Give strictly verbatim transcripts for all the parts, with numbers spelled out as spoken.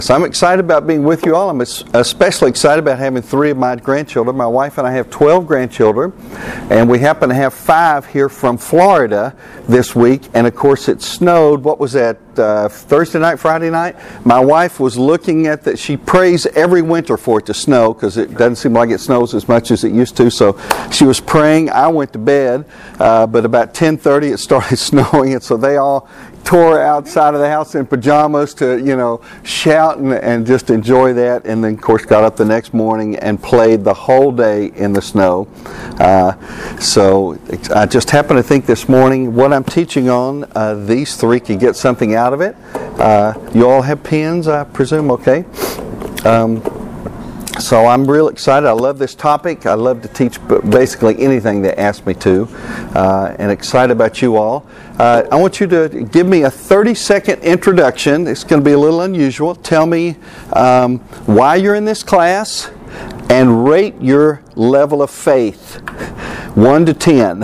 So I'm excited about being with you all. I'm especially excited about having three of my grandchildren. My wife and I have twelve grandchildren, and we happen to have five here from Florida this week. And of course, it snowed. What was that? Uh, Thursday night, Friday night? My wife was looking at that. She prays every winter for it to snow because it doesn't seem like it snows as much as it used to. So she was praying. I went to bed, uh, but about ten thirty it started snowing, and so they all tore outside of the house in pajamas to, you know, shout and, and just enjoy that. And then, of course, got up the next morning and played the whole day in the snow. Uh, so I just happened to think this morning, what I'm teaching on, uh, these three can get something out of it. Uh, you all have pens, I presume, okay? Um, So I'm real excited. I love this topic. I love to teach basically anything they ask me to, uh, and excited about you all. Uh, I want you to give me a thirty second introduction. It's going to be a little unusual. Tell me um, why you're in this class and rate your level of faith. one to ten.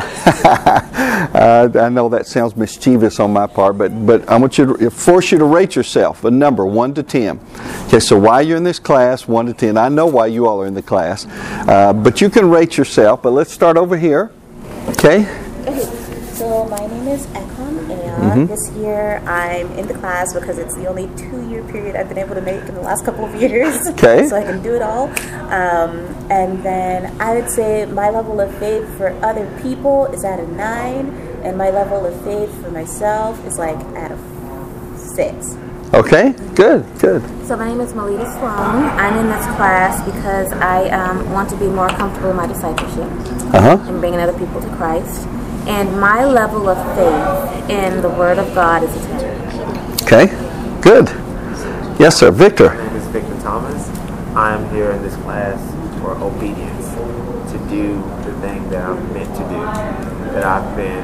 uh, I know that sounds mischievous on my part, but, but I want you to force you to rate yourself, a number, one to ten. Okay, so why you're in this class, one to ten. I know why you all are in the class, uh, but you can rate yourself. But let's start over here. Okay? Okay, so my name is Ekon, and Mm-hmm. this year I'm in the class because it's the only two-year period I've been able to make in the last couple of years. Okay. So I can do it all. Um, and then I would say my level of faith for other people is at a nine, and my level of faith for myself is like at a six. Okay, good, good. So my name is Melita Sloan. I'm in this class because I um, want to be more comfortable in my discipleship Uh-huh. and bringing other people to Christ. And my level of faith in the Word of God is a ten. Okay, good. Yes, sir. Victor. My name is Victor Thomas. I'm here in this class for obedience, to do the thing that I'm meant to do, that I've been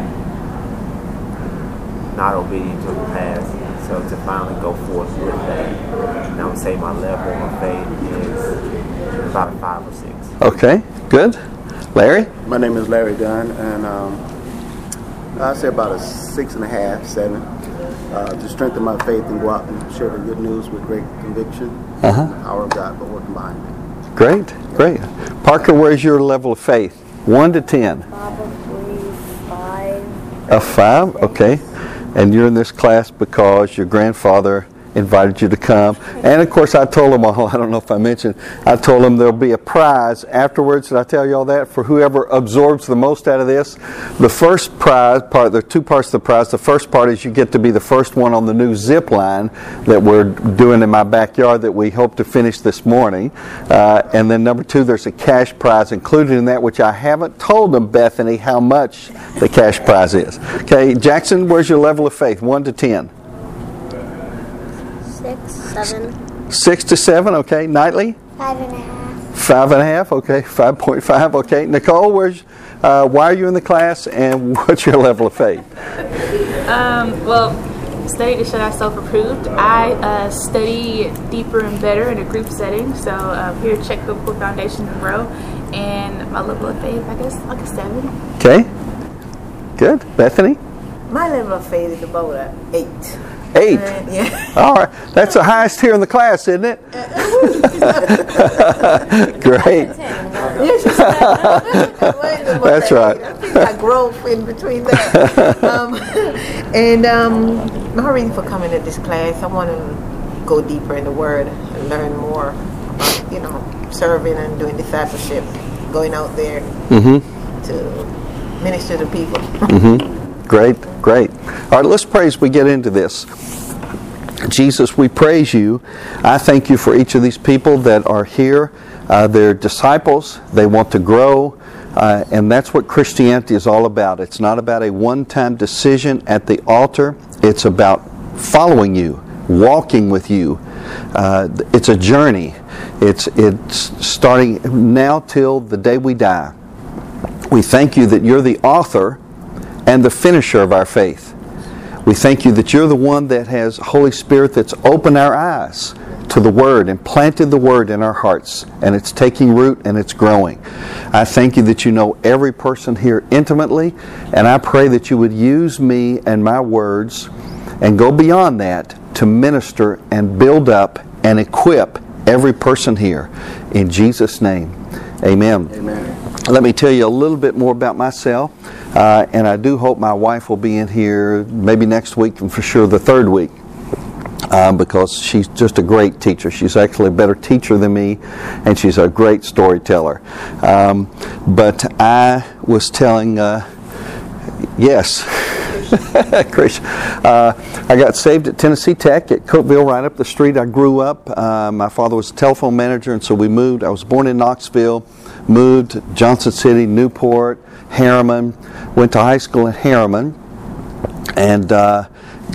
not obedient to in the past. So to finally go forth with that, and I would say my level of faith is about a five or six. Okay, good. Larry? My name is Larry Gunn, and um, I'd say about a six and a half, seven. Uh, to strengthen my faith and go out and share the good news with great conviction. Uh-huh. The power of God, but working behind it. Great, great. Parker, where's your level of faith? One to ten. Probably five. A five? Okay. And you're in this class because your grandfather invited you to come. And of course I told them all, I don't know if I mentioned, I told them there'll be a prize afterwards. Did I tell you all that? For whoever absorbs the most out of this. The first prize, part, there are two parts of the prize. The first part is you get to be the first one on the new zip line that we're doing in my backyard that we hope to finish this morning. Uh, and then number two, there's a cash prize included in that, which I haven't told them, Bethany, how much the cash prize is. Okay, Jackson, where's your level of faith? One to ten. Six, seven. Six to seven, okay. Knightley? Five and a half. Five and a half, okay. Five point five, okay. Nicole, where's, uh, why are you in the class, and what's your level of faith? Um, well, study to show thyself approved. I uh, study deeper and better in a group setting. So um, here at Check Biblical Foundation and Grow, and my level of faith, I guess, like a seven. Okay. Good. Bethany? My level of faith is about an eight. Eight. Uh, yeah. All right. That's the highest here in the class, isn't it? Great. That's right. I think I growth in between that. Um, and um, my reason for coming to this class, I want to go deeper in the Word and learn more about, you know, serving and doing discipleship, going out there Mm-hmm. to minister to people. Mm-hmm. Great, great. All right, let's pray as we get into this. Jesus, we praise you. I thank you for each of these people that are here. Uh, they're disciples. They want to grow. Uh, and that's what Christianity is all about. It's not about a one-time decision at the altar. It's about following you, walking with you. Uh, it's a journey. It's, it's starting now till the day we die. We thank you that you're the author and the finisher of our faith. We thank you that you're the one that has Holy Spirit that's opened our eyes to the Word and planted the Word in our hearts, and it's taking root and it's growing. I thank you that you know every person here intimately, and I pray that you would use me and my words and go beyond that to minister and build up and equip every person here. In Jesus' name, amen. Amen. Let me tell you a little bit more about myself, uh, and I do hope my wife will be in here maybe next week and for sure the third week, uh, because she's just a great teacher. She's actually a better teacher than me, and she's a great storyteller. Um, but I was telling, uh, yes, Chris, uh, I got saved at Tennessee Tech at Cookeville, right up the street. I grew up. Uh, my father was a telephone manager, and so we moved. I was born in Knoxville. Moved to Johnson City, Newport, Harriman, went to high school at Harriman, and uh,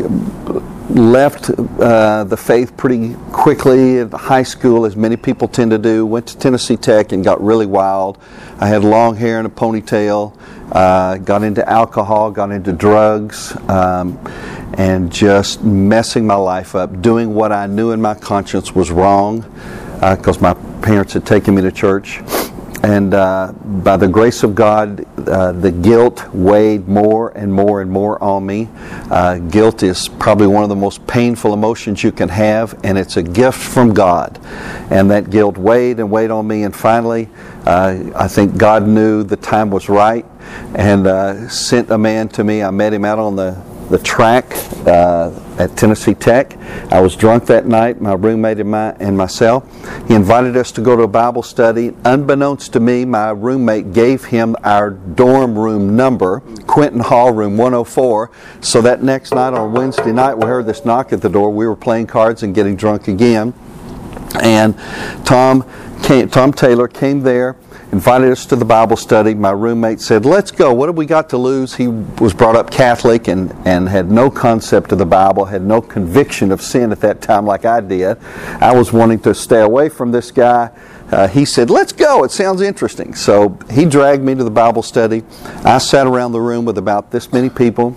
left uh, the faith pretty quickly at high school, as many people tend to do. Went to Tennessee Tech and got really wild. I had long hair and a ponytail, uh, got into alcohol, got into drugs, um, and just messing my life up, doing what I knew in my conscience was wrong, because uh, my parents had taken me to church. And uh, by the grace of God, uh, the guilt weighed more and more and more on me. Uh, guilt is probably one of the most painful emotions you can have, and it's a gift from God. And that guilt weighed and weighed on me, and finally, uh, I think God knew the time was right and uh, sent a man to me. I met him out on the the track uh, at Tennessee Tech. I was drunk that night, my roommate and, my, and myself. He invited us to go to a Bible study. Unbeknownst to me, my roommate gave him our dorm room number, Quentin Hall, room one oh four. So that next night, on Wednesday night, we heard this knock at the door. We were playing cards and getting drunk again. And Tom came, Tom Taylor came there, invited us to the Bible study. My roommate said, let's go. What have we got to lose? He was brought up Catholic and, and had no concept of the Bible, had no conviction of sin at that time like I did. I was wanting to stay away from this guy. Uh, he said, let's go. It sounds interesting. So he dragged me to the Bible study. I sat around the room with about this many people,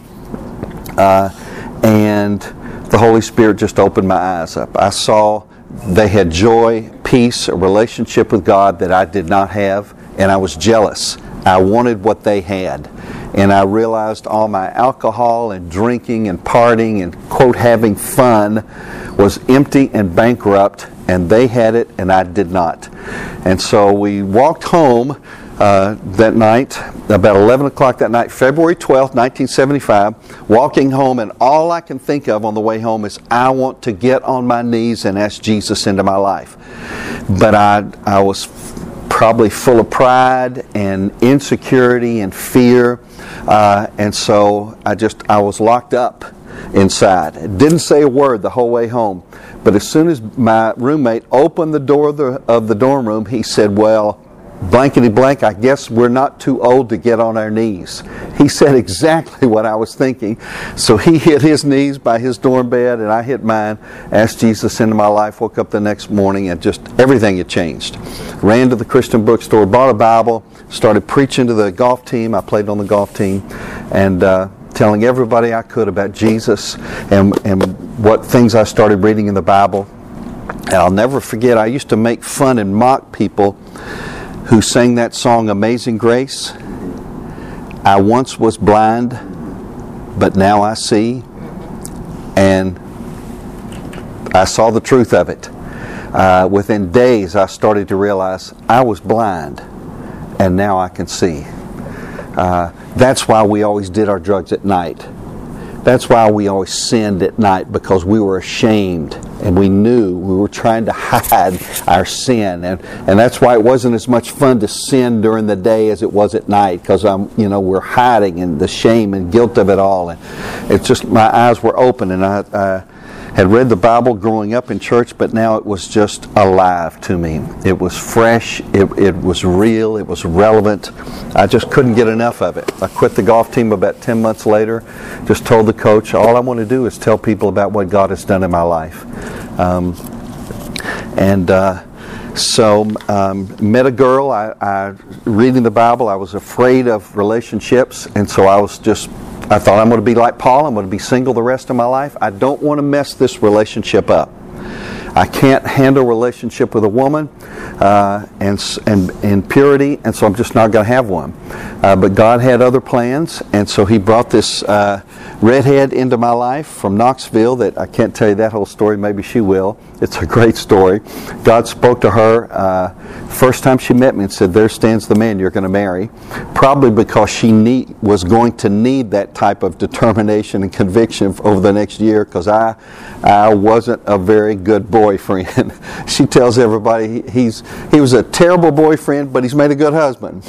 uh, and the Holy Spirit just opened my eyes up. I saw they had joy, peace, a relationship with God that I did not have, and I was jealous. I wanted what they had. And I realized all my alcohol and drinking and partying and, quote, having fun was empty and bankrupt, and they had it and I did not. And so we walked home uh, that night, about eleven o'clock that night, February twelfth, nineteen seventy-five, walking home, and all I can think of on the way home is I want to get on my knees and ask Jesus into my life. But I, I was probably full of pride and insecurity and fear, uh, and so I just, I was locked up inside. Didn't say a word the whole way home. But as soon as my roommate opened the door of the, of the dorm room, he said, well, blankety blank, I guess we're not too old to get on our knees. He said exactly what I was thinking. So he hit his knees by his dorm bed, and I hit mine, asked Jesus into my life, woke up the next morning, and just everything had changed. Ran to the Christian bookstore, bought a Bible, started preaching to the golf team. I played on the golf team, and uh, telling everybody I could about Jesus and, and what things I started reading in the Bible. And I'll never forget, I used to make fun and mock people who sang that song, Amazing Grace. I once was blind, but now I see. And I saw the truth of it. Uh, within days, I started to realize I was blind, and now I can see. Uh, that's why we always did our drugs at night. That's why we always sinned at night, because we were ashamed and we knew we were trying to hide our sin, and and that's why it wasn't as much fun to sin during the day as it was at night, because I'm you know we're hiding and the shame and guilt of it all, and it's just my eyes were open, and I, I had read the Bible growing up in church, but now it was just alive to me. It was fresh, it, it was real, it was relevant. I just couldn't get enough of it. I quit the golf team about ten months later, just told the coach, all I want to do is tell people about what God has done in my life. Um, and uh, so um, met a girl, I, I reading the Bible, I was afraid of relationships, and so I was just I thought, I'm going to be like Paul. I'm going to be single the rest of my life. I don't want to mess this relationship up. I can't handle a relationship with a woman uh, and, and in purity, and so I'm just not going to have one. Uh, but God had other plans, and so He brought this uh, redhead into my life from Knoxville that I can't tell you that whole story. Maybe she will. It's a great story. God spoke to her uh, first time she met me and said, "There stands the man you're going to marry." Probably because she need, was going to need that type of determination and conviction over the next year, because I, I wasn't a very good boyfriend. She tells everybody he's he was a terrible boyfriend, but he's made a good husband.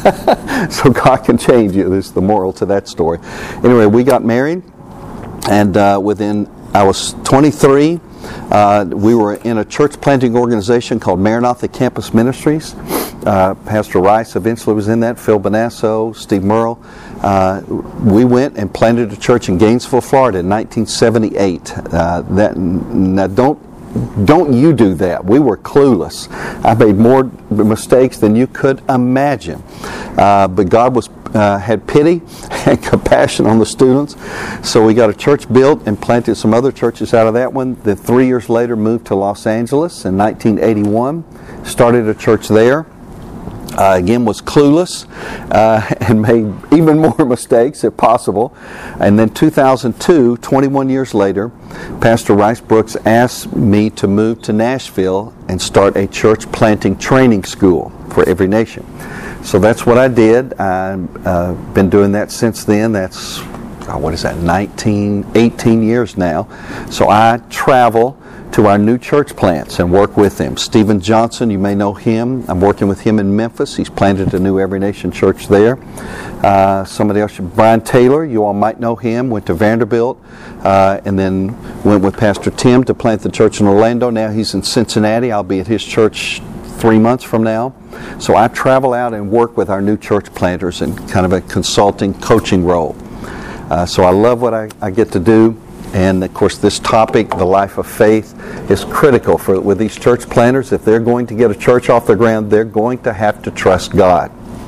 So God can change you. This is the moral to that story. Anyway, we got married, and uh, within I was twenty-three. Uh, we were in a church planting organization called Maranatha Campus Ministries. Uh, Pastor Rice eventually was in that, Phil Bonasso, Steve Merle. Uh, we went and planted a church in Gainesville, Florida in nineteen seventy-eight. Uh, that, now don't Don't you do that. We were clueless. I made more mistakes than you could imagine. Uh, but God was uh, had pity and compassion on the students. So we got a church built and planted some other churches out of that one. Then three years later moved to Los Angeles in nineteen eighty-one. Started a church there. Uh, again, was clueless uh, and made even more mistakes if possible. And then two thousand two, twenty-one years later, Pastor Rice Brooks asked me to move to Nashville and start a church planting training school for every nation. So that's what I did. I've uh, been doing that since then. That's, oh, what is that, nineteen, eighteen years now. So I travel to our new church plants and work with them. Stephen Johnson, you may know him. I'm working with him in Memphis. He's planted a new Every Nation church there. Uh, somebody else, Brian Taylor, you all might know him, went to Vanderbilt, uh, and then went with Pastor Tim to plant the church in Orlando. Now he's in Cincinnati. I'll be at his church three months from now. So I travel out and work with our new church planters in kind of a consulting, coaching role. Uh, so I love what I, I get to do. And of course, this topic, the life of faith, is critical for with these church planters. If they're going to get a church off the ground, they're going to have to trust God.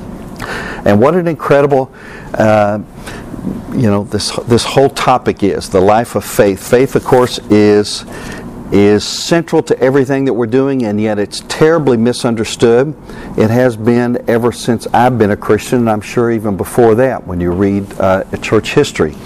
And what an incredible, uh, you know, this this whole topic is the life of faith. Faith, of course, is is central to everything that we're doing, and yet it's terribly misunderstood. It has been ever since I've been a Christian, and I'm sure even before that, when you read uh, church history.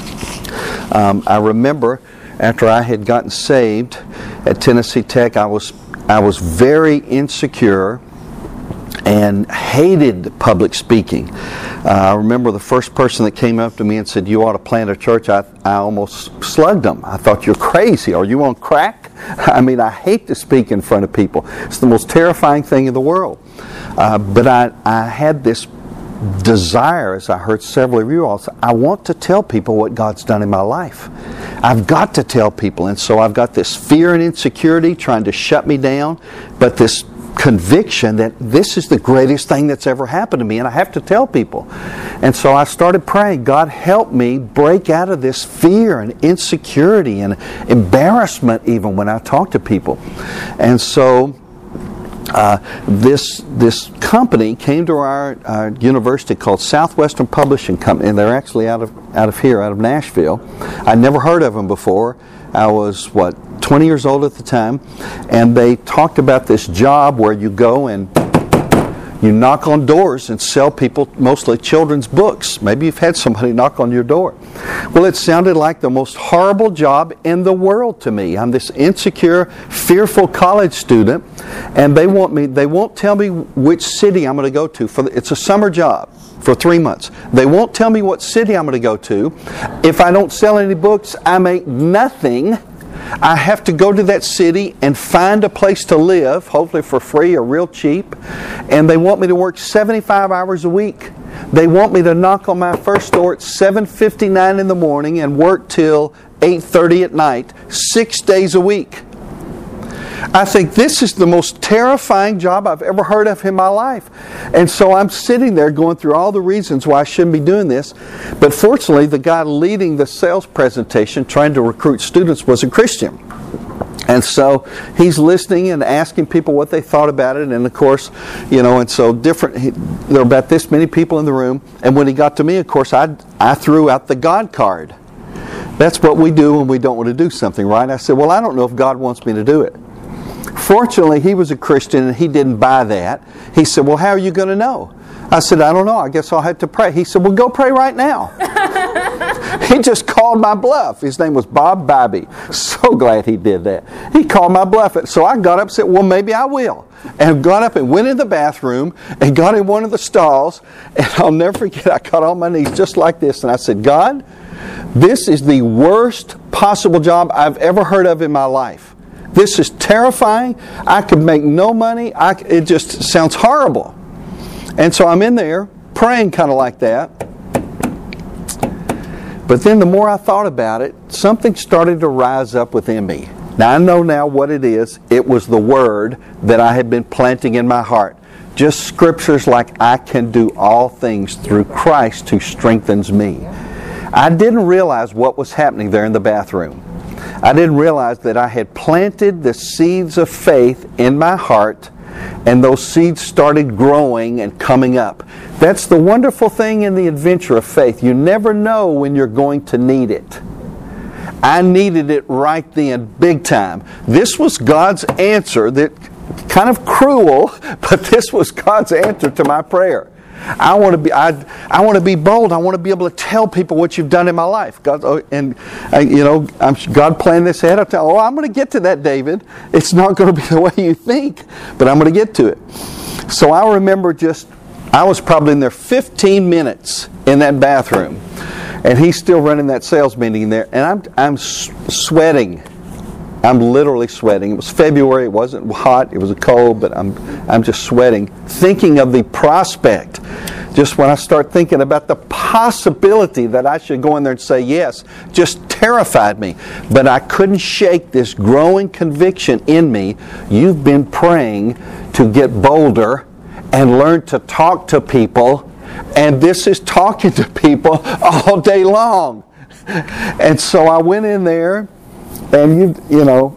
Um, I remember after I had gotten saved at Tennessee Tech, I was I was very insecure and hated public speaking. Uh, I remember the first person that came up to me and said, "You ought to plant a church." I, I almost slugged them. I thought, "You're crazy. Are you on crack?" I mean, I hate to speak in front of people. It's the most terrifying thing in the world. Uh, but I, I had this desire, as I heard several of you all say, I want to tell people what God's done in my life. I've got to tell people. And so I've got this fear and insecurity trying to shut me down, but this conviction that this is the greatest thing that's ever happened to me, and I have to tell people. And so I started praying, God, help me break out of this fear and insecurity and embarrassment even when I talk to people. And so Uh, this this company came to our, our university called Southwestern Publishing Company, and they're actually out of out of here, out of Nashville. I'd never heard of them before. I was, what, twenty years old at the time, and they talked about this job where you go and you knock on doors and sell people mostly children's books. Maybe you've had somebody knock on your door. Well, it sounded like the most horrible job in the world to me. I'm this insecure, fearful college student, and they want me. They won't tell me which city I'm going to go to. For the, it's a summer job for three months. They won't tell me what city I'm going to go to. If I don't sell any books, I make nothing. I have to go to that city and find a place to live, hopefully for free or real cheap. And they want me to work seventy-five hours a week. They want me to knock on my first door at seven fifty-nine in the morning and work till eight thirty at night, six days a week. I think this is the most terrifying job I've ever heard of in my life. And so I'm sitting there going through all the reasons why I shouldn't be doing this. But fortunately, the guy leading the sales presentation, trying to recruit students, was a Christian. And so he's listening and asking people what they thought about it. And of course, you know, and so different, he, there were about this many people in the room. And when he got to me, of course, I, I threw out the God card. That's what we do when we don't want to do something, right? I said, well, I don't know if God wants me to do it. Fortunately, he was a Christian and he didn't buy that. He said, well, how are you going to know? I said, I don't know. I guess I'll have to pray. He said, well, go pray right now. He just called my bluff. His name was Bob Bybee. So glad he did that. He called my bluff. So I got up and said, well, maybe I will. And got up and went in the bathroom and got in one of the stalls. And I'll never forget, I got on my knees just like this. And I said, God, this is the worst possible job I've ever heard of in my life. This is terrifying. I could make no money. I, it just sounds horrible. And so I'm in there praying kind of like that. But then the more I thought about it, something started to rise up within me. Now I know now what it is. It was the Word that I had been planting in my heart. Just scriptures like, I can do all things through Christ who strengthens me. I didn't realize what was happening there in the bathroom. I didn't realize that I had planted the seeds of faith in my heart, and those seeds started growing and coming up. That's the wonderful thing in the adventure of faith. You never know when you're going to need it. I needed it right then, big time. This was God's answer, that kind of cruel, but this was God's answer to my prayer. I want to be. I, I want to be bold. I want to be able to tell people what you've done in my life. God, and I, you know, I'm, God planned this ahead. I tell, oh, I'm going to get to that, David. It's not going to be the way you think, but I'm going to get to it. So I remember just, I was probably in there fifteen minutes in that bathroom, and he's still running that sales meeting there, and I'm I'm sweating. I'm literally sweating. It was February. It wasn't hot. It was cold, but I'm I'm just sweating, thinking of the prospect. Just when I start thinking about the possibility that I should go in there and say yes, just terrified me. But I couldn't shake this growing conviction in me. You've been praying to get bolder and learn to talk to people, and this is talking to people all day long. And so I went in there. And, you you know,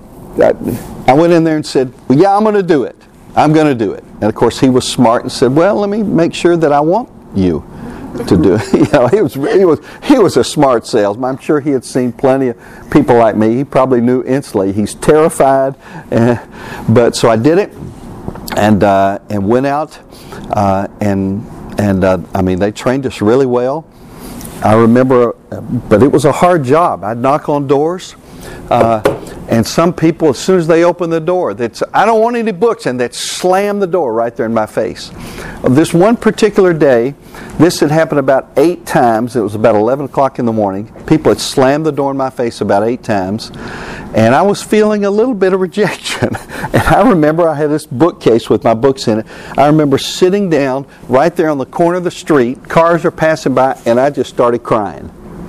I went in there and said, well, yeah, I'm going to do it. I'm going to do it. And, of course, he was smart and said, well, let me make sure that I want you to do it. You know, he was, he was, he was a smart salesman. I'm sure he had seen plenty of people like me. He probably knew instantly. He's terrified. Uh, but so I did it and uh, and went out. Uh, and, and uh, I mean, they trained us really well. I remember, but it was a hard job. I'd knock on doors. Uh, and some people, as soon as they open the door, they'd say, I don't want any books, and they'd slam the door right there in my face. This one particular day, this had happened about eight times. It was about eleven o'clock in the morning. People had slammed the door in my face about eight times, and I was feeling a little bit of rejection. And I remember I had this bookcase with my books in it. I remember sitting down right there on the corner of the street. Cars are passing by, and I just started crying.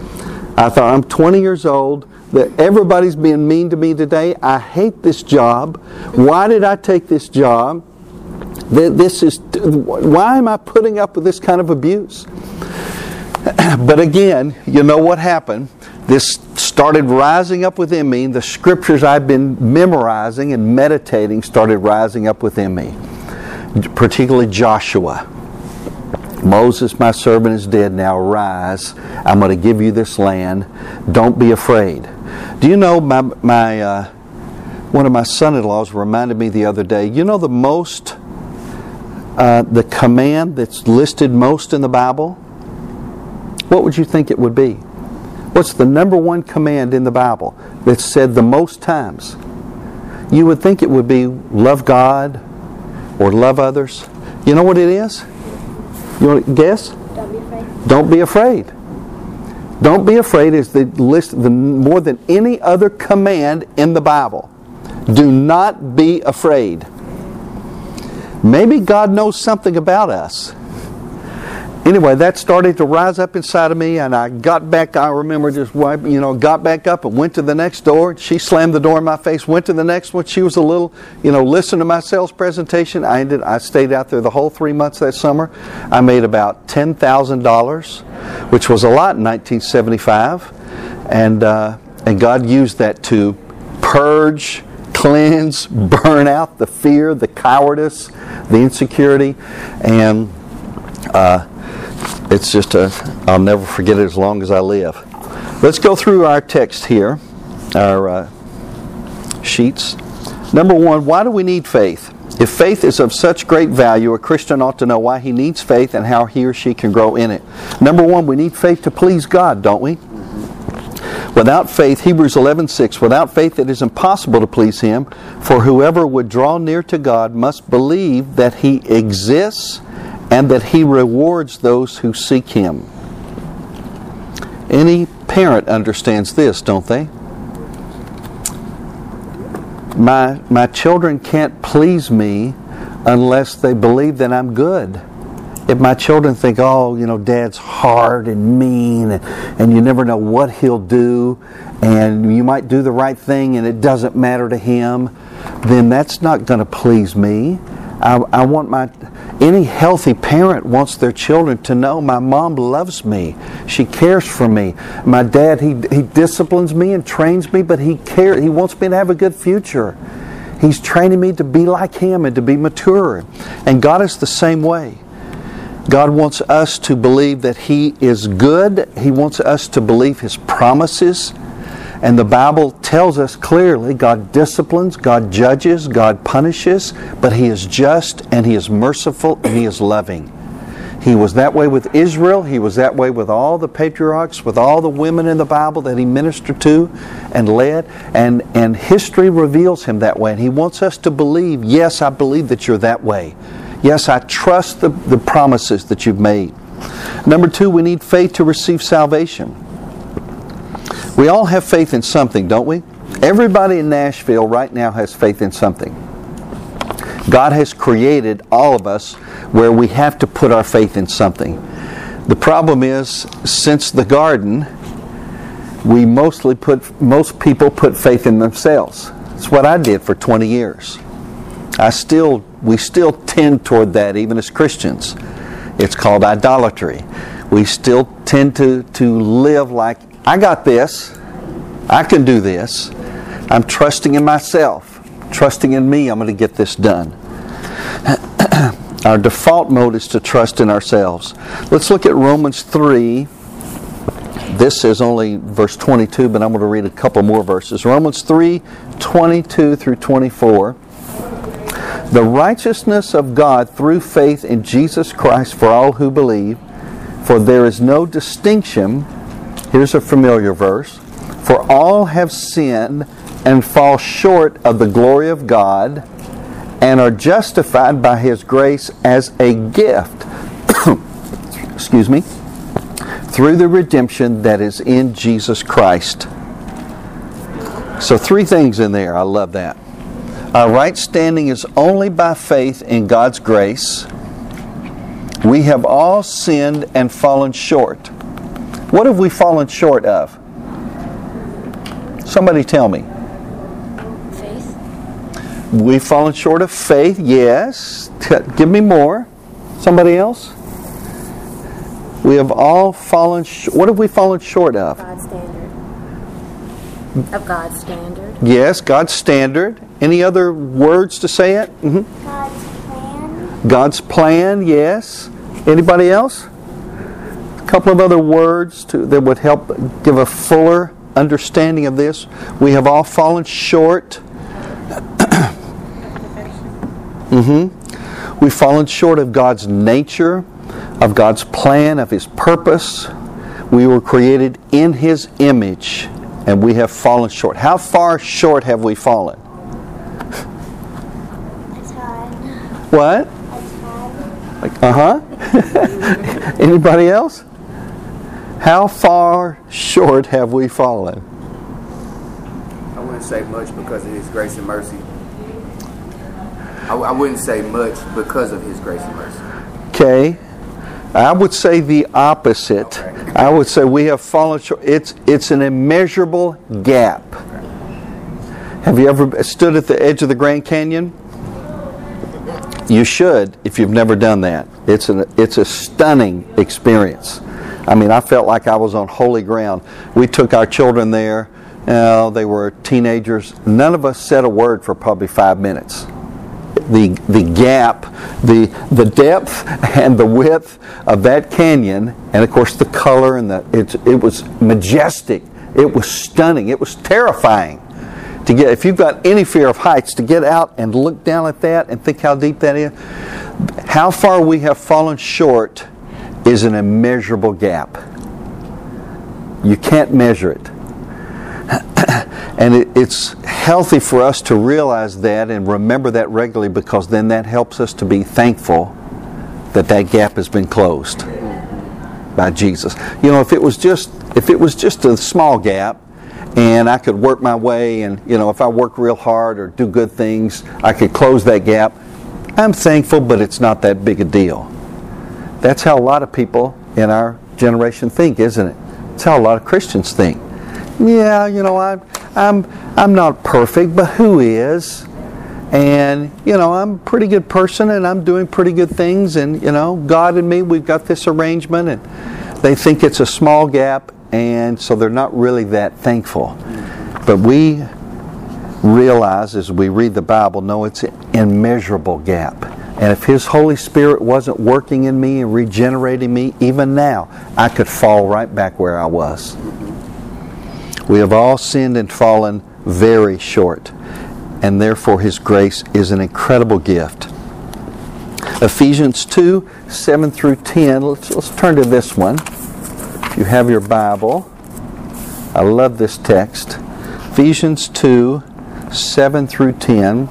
I thought, I'm twenty years old. That everybody's being mean to me today. I hate this job. Why did I take this job? This is why am I putting up with this kind of abuse? But again, you know what happened? This started rising up within me. The scriptures I've been memorizing and meditating started rising up within me. Particularly Joshua. Moses, my servant, is dead. Now arise. I'm going to give you this land. Don't be afraid. Do you know, my my uh, one of my son-in-laws reminded me the other day, you know the most, uh, the command that's listed most in the Bible? What would you think it would be? What's the number one command in the Bible that's said the most times? You would think it would be love God or love others. You know what it is? You want to guess? Don't be afraid. Don't be afraid. Don't be afraid is the list the more than any other command in the Bible. Do not be afraid. Maybe God knows something about us. Anyway, that started to rise up inside of me, and I got back. I remember just, you know, got back up and went to the next door. She slammed the door in my face. Went to the next one. She was a little, you know, listened to my sales presentation. I ended. I stayed out there the whole three months that summer. I made about ten thousand dollars, which was a lot in nineteen seventy-five, and uh, and God used that to purge, cleanse, burn out the fear, the cowardice, the insecurity, and. Uh, It's just a, I'll never forget it as long as I live. Let's go through our text here, our uh, sheets. Number one, why do we need faith? If faith is of such great value, a Christian ought to know why he needs faith and how he or she can grow in it. Number one, we need faith to please God, don't we? Without faith, Hebrews eleven six, without faith it is impossible to please Him, for whoever would draw near to God must believe that He exists and that He rewards those who seek Him. Any parent understands this, don't they? My, my children can't please me unless they believe that I'm good. If my children think, oh, you know, Dad's hard and mean, and, and you never know what he'll do, and you might do the right thing and it doesn't matter to him, then that's not going to please me. I, I want my, any healthy parent wants their children to know my mom loves me. She cares for me. My dad, he he disciplines me and trains me, but he cares. He wants me to have a good future. He's training me to be like him and to be mature. And God is the same way. God wants us to believe that He is good. He wants us to believe His promises. And the Bible tells us clearly God disciplines, God judges, God punishes, but He is just and He is merciful and He is loving. He was that way with Israel. He was that way with all the patriarchs, with all the women in the Bible that He ministered to and led. And, and history reveals Him that way. And He wants us to believe, yes, I believe that you're that way. Yes, I trust the, the promises that you've made. Number two, we need faith to receive salvation. We all have faith in something, don't we? Everybody in Nashville right now has faith in something. God has created all of us where we have to put our faith in something. The problem is, since the garden, we mostly put, most people put faith in themselves. It's what I did for twenty years. I still, we still tend toward that even as Christians. It's called idolatry. We still tend to, to live like, I got this, I can do this, I'm trusting in myself, trusting in me, I'm going to get this done. Our default mode is to trust in ourselves. Let's look at Romans three. This is only verse twenty-two, but I'm going to read a couple more verses. Romans three, twenty-two through twenty-four. The righteousness of God through faith in Jesus Christ for all who believe, for there is no distinction. Here's a familiar verse. For all have sinned and fall short of the glory of God, and are justified by His grace as a gift, excuse me, through the redemption that is in Jesus Christ. So three things in there. I love that. Our right standing is only by faith in God's grace. We have all sinned and fallen short. What have we fallen short of? Somebody tell me. Faith. We've fallen short of faith, yes. Give me more. Somebody else? We have all fallen short. What have we fallen short of? God's standard. Of God's standard. Yes, God's standard. Any other words to say it? Mm-hmm. God's plan. God's plan, yes. Anybody else? A couple of other words to, that would help give a fuller understanding of this. We have all fallen short. mm-hmm. We've fallen short of God's nature, of God's plan, of His purpose. We were created in His image, and we have fallen short. How far short have we fallen? It's hard. What? It's hard. Like, uh-huh. Anybody else? How far short have we fallen? I wouldn't say much because of His grace and mercy. I, I wouldn't say much because of His grace and mercy. Okay. I would say the opposite. Okay. I would say we have fallen short. It's, it's an immeasurable gap. Have you ever stood at the edge of the Grand Canyon? You should if you've never done that. It's an, it's a stunning experience. I mean, I felt like I was on holy ground. We took our children there. Uh, they were teenagers. None of us said a word for probably five minutes. The the gap, the the depth and the width of that canyon, and of course the color and the it it was majestic. It was stunning. It was terrifying to get. If you've got any fear of heights, to get out and look down at that and think how deep that is. How far we have fallen short is an immeasurable gap. You can't measure it. And it, it's healthy for us to realize that and remember that regularly, because then that helps us to be thankful that that gap has been closed by Jesus. You know, if it was just if it was just a small gap, and I could work my way, and you know, if I work real hard or do good things, I could close that gap. I'm thankful, but it's not that big a deal. That's how a lot of people in our generation think, isn't it? It's how a lot of Christians think. Yeah, you know, I, I'm I'm not perfect, but who is? And you know, I'm a pretty good person, and I'm doing pretty good things, and you know, God and me, we've got this arrangement, and they think it's a small gap, and so they're not really that thankful. But we realize as we read the Bible, no, it's an immeasurable gap. And if His Holy Spirit wasn't working in me and regenerating me, even now, I could fall right back where I was. We have all sinned and fallen very short, and therefore His grace is an incredible gift. Ephesians two, seven through ten. Let's, let's turn to this one. If you have your Bible, I love this text. Ephesians two, seven through ten.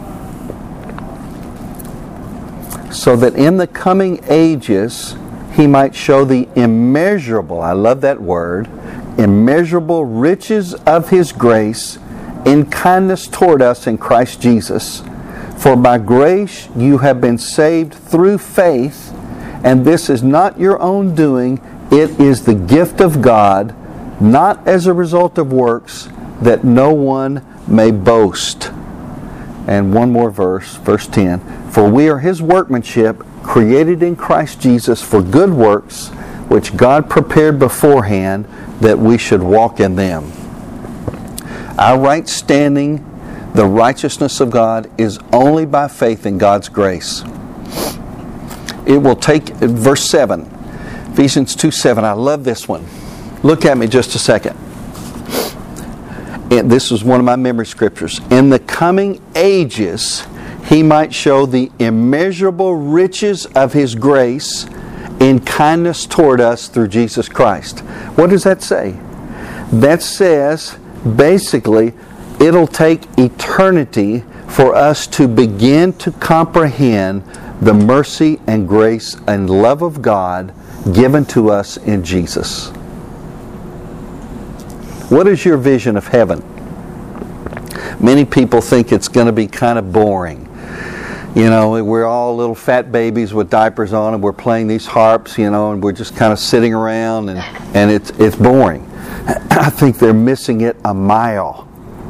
So that in the coming ages He might show the immeasurable, I love that word, immeasurable riches of His grace in kindness toward us in Christ Jesus. For by grace you have been saved through faith, and this is not your own doing, it is the gift of God, not as a result of works, that no one may boast. And one more verse, verse ten. For we are His workmanship, created in Christ Jesus for good works, which God prepared beforehand that we should walk in them. Our right standing, the righteousness of God, is only by faith in God's grace. It will take, verse seven, Ephesians two seven, I love this one. Look at me just a second. And this is one of my memory scriptures. In the coming ages, He might show the immeasurable riches of His grace in kindness toward us through Jesus Christ. What does that say? That says, basically, it'll take eternity for us to begin to comprehend the mercy and grace and love of God given to us in Jesus. What is your vision of heaven? Many people think it's going to be kind of boring. You know, we're all little fat babies with diapers on, and we're playing these harps, you know, and we're just kind of sitting around, and, and it's, it's boring. I think they're missing it a mile.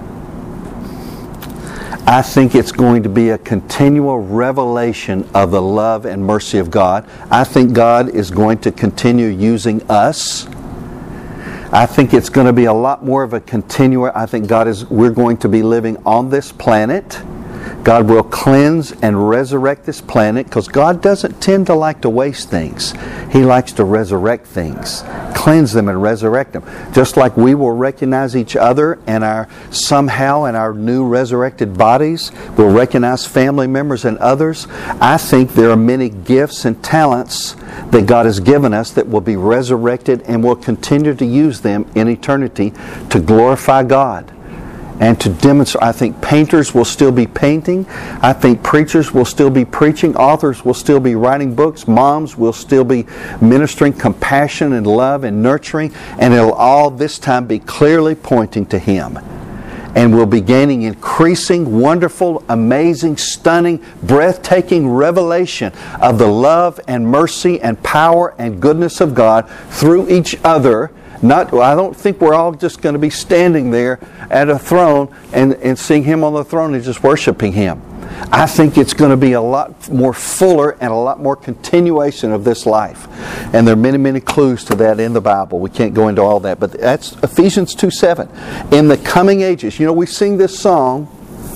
I think it's going to be a continual revelation of the love and mercy of God. I think God is going to continue using us. I think it's going to be a lot more of a continual. I think God is. We're going to be living on this planet. God will cleanse and resurrect this planet, because God doesn't tend to like to waste things. He likes to resurrect things, cleanse them and resurrect them. Just like we will recognize each other and our somehow in our new resurrected bodies, we'll recognize family members and others. I think there are many gifts and talents that God has given us that will be resurrected, and we'll continue to use them in eternity to glorify God. And to demonstrate, I think painters will still be painting. I think preachers will still be preaching. Authors will still be writing books. Moms will still be ministering compassion and love and nurturing. And it'll all this time be clearly pointing to Him. And we'll be gaining increasing, wonderful, amazing, stunning, breathtaking revelation of the love and mercy and power and goodness of God through each other. Not, I don't think we're all just going to be standing there at a throne and, and seeing Him on the throne and just worshiping Him. I think it's going to be a lot more fuller and a lot more continuation of this life. And there are many, many clues to that in the Bible. We can't go into all that. But that's Ephesians two seven. In the coming ages. You know, we sing this song.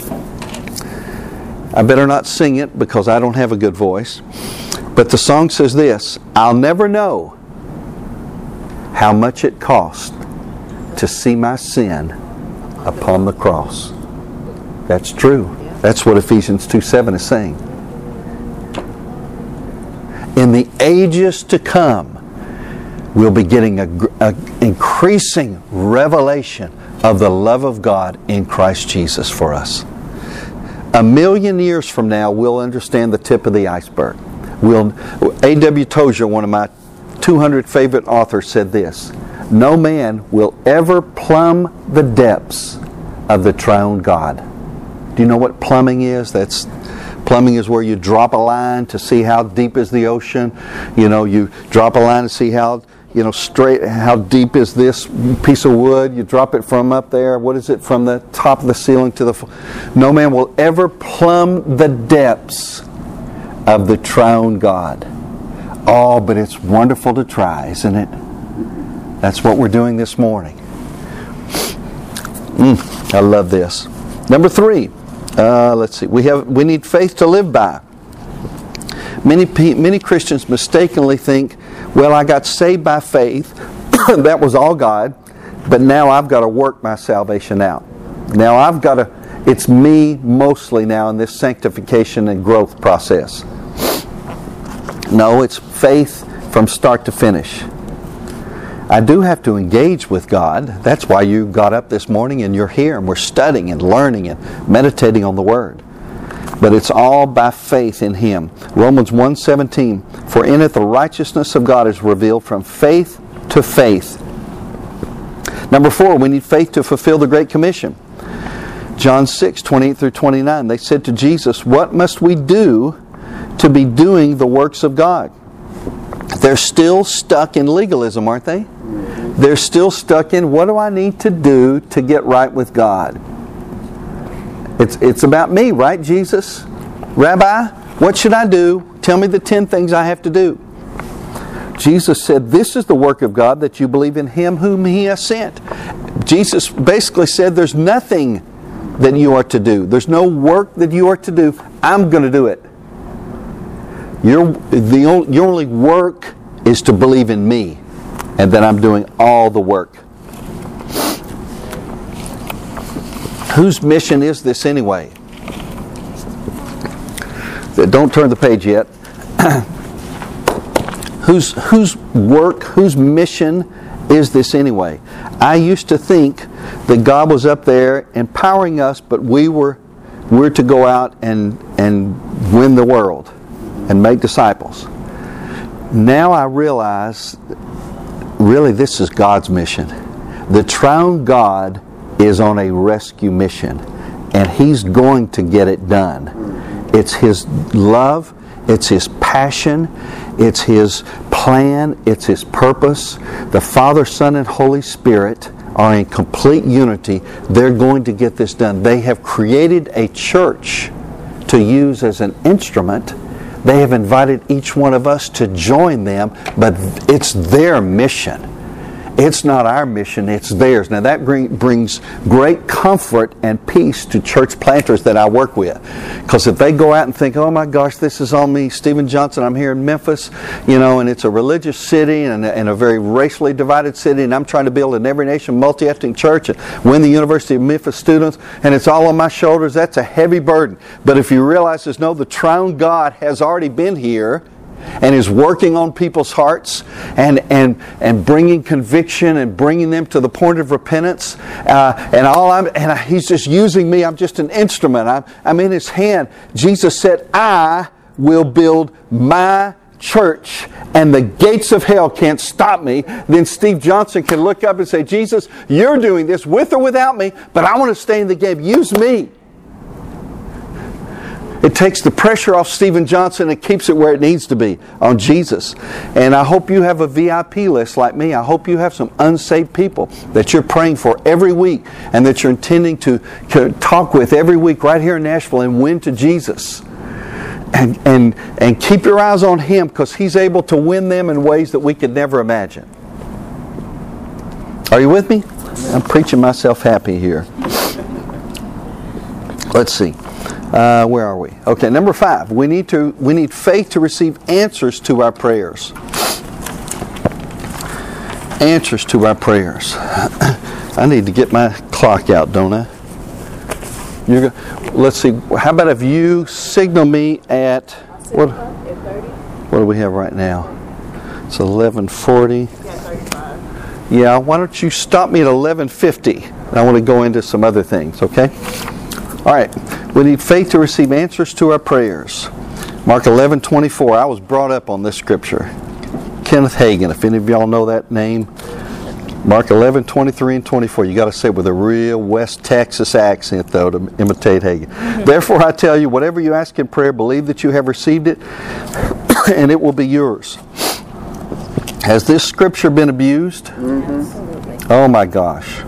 I better not sing it because I don't have a good voice. But the song says this: I'll never know how much it cost to see my sin upon the cross. That's true. That's what Ephesians two seven is saying. In the ages to come, we'll be getting an increasing revelation of the love of God in Christ Jesus for us. A million years from now, we'll understand the tip of the iceberg. We'll, A W Tozer, one of my two hundred favorite authors, said this: no man will ever plumb the depths of the triune God. Do you know what plumbing is? That's plumbing is where you drop a line to see how deep is the ocean. You know, you drop a line to see how, you know, straight, how deep is this piece of wood. You drop it from up there. What is it, from the top of the ceiling to the... No man will ever plumb the depths of the triune God. Oh, but it's wonderful to try, isn't it? That's what we're doing this morning. Mm, I love this. Number three. Uh, let's see. We have we need faith to live by. Many many Christians mistakenly think, well, I got saved by faith. That was all God. But now I've got to work my salvation out. Now I've got to, it's me mostly now in this sanctification and growth process. No, it's faith from start to finish. I do have to engage with God. That's why you got up this morning and you're here and we're studying and learning and meditating on the Word. But it's all by faith in Him. Romans one seventeen, for in it the righteousness of God is revealed from faith to faith. Number four, we need faith to fulfill the Great Commission. John six twenty-eight through twenty-nine, they said to Jesus, what must we do to be doing the works of God? They're still stuck in legalism, aren't they? They're still stuck in, what do I need to do to get right with God? It's, it's about me, right, Jesus? Rabbi, what should I do? Tell me the ten things I have to do. Jesus said, this is the work of God, that you believe in Him whom He has sent. Jesus basically said, there's nothing that you are to do. There's no work that you are to do. I'm going to do it. Your, the only, your only work is to believe in me, and that I'm doing all the work. Whose mission is this anyway? Don't turn the page yet. whose, whose work, whose mission is this anyway? I used to think that God was up there empowering us, but we were we're to go out and, and win the world and make disciples. Now I realize, really, this is God's mission. The triune God is on a rescue mission, and He's going to get it done. It's His love, it's His passion, it's His plan, it's His purpose. The Father, Son, and Holy Spirit are in complete unity. They're going to get this done. They have created a church to use as an instrument. They have invited each one of us to join them, but it's their mission. It's not our mission, it's theirs. Now that brings great comfort and peace to church planters that I work with. Because if they go out and think, oh my gosh, this is on me, Stephen Johnson, I'm here in Memphis, you know, and it's a religious city and a, and a very racially divided city, and I'm trying to build an every nation, multi-ethnic church and win the University of Memphis students, and it's all on my shoulders, that's a heavy burden. But if you realize there's no, the triune God has already been here and is working on people's hearts and, and, and bringing conviction and bringing them to the point of repentance. Uh, and all I'm, and I, He's just using me. I'm just an instrument. I'm, I'm in His hand. Jesus said, I will build my church and the gates of hell can't stop me. Then Steve Johnson can look up and say, Jesus, you're doing this with or without me, but I want to stay in the game. Use me. It takes the pressure off Stephen Johnson and keeps it where it needs to be, on Jesus. And I hope you have a V I P list like me. I hope you have some unsaved people that you're praying for every week and that you're intending to, to talk with every week right here in Nashville and win to Jesus. And, and, and keep your eyes on Him, because He's able to win them in ways that we could never imagine. Are you with me? I'm preaching myself happy here. Let's see. Uh, where are we? Okay, number five. We need to we need faith to receive answers to our prayers. Answers to our prayers. I need to get my clock out, don't I? You're go- let's see. How about if you signal me at what? What do we have right now? It's eleven forty. Yeah. Why don't you stop me at eleven fifty? I want to go into some other things, okay? All right. We need faith to receive answers to our prayers. Mark eleven twenty-four. I was brought up on this scripture. Kenneth Hagin, if any of y'all know that name. Mark eleven twenty-three and twenty-four. You got to say it with a real West Texas accent, though, to imitate Hagin. Mm-hmm. Therefore, I tell you, whatever you ask in prayer, believe that you have received it, and it will be yours. Has this scripture been abused? Mm-hmm. Oh my gosh.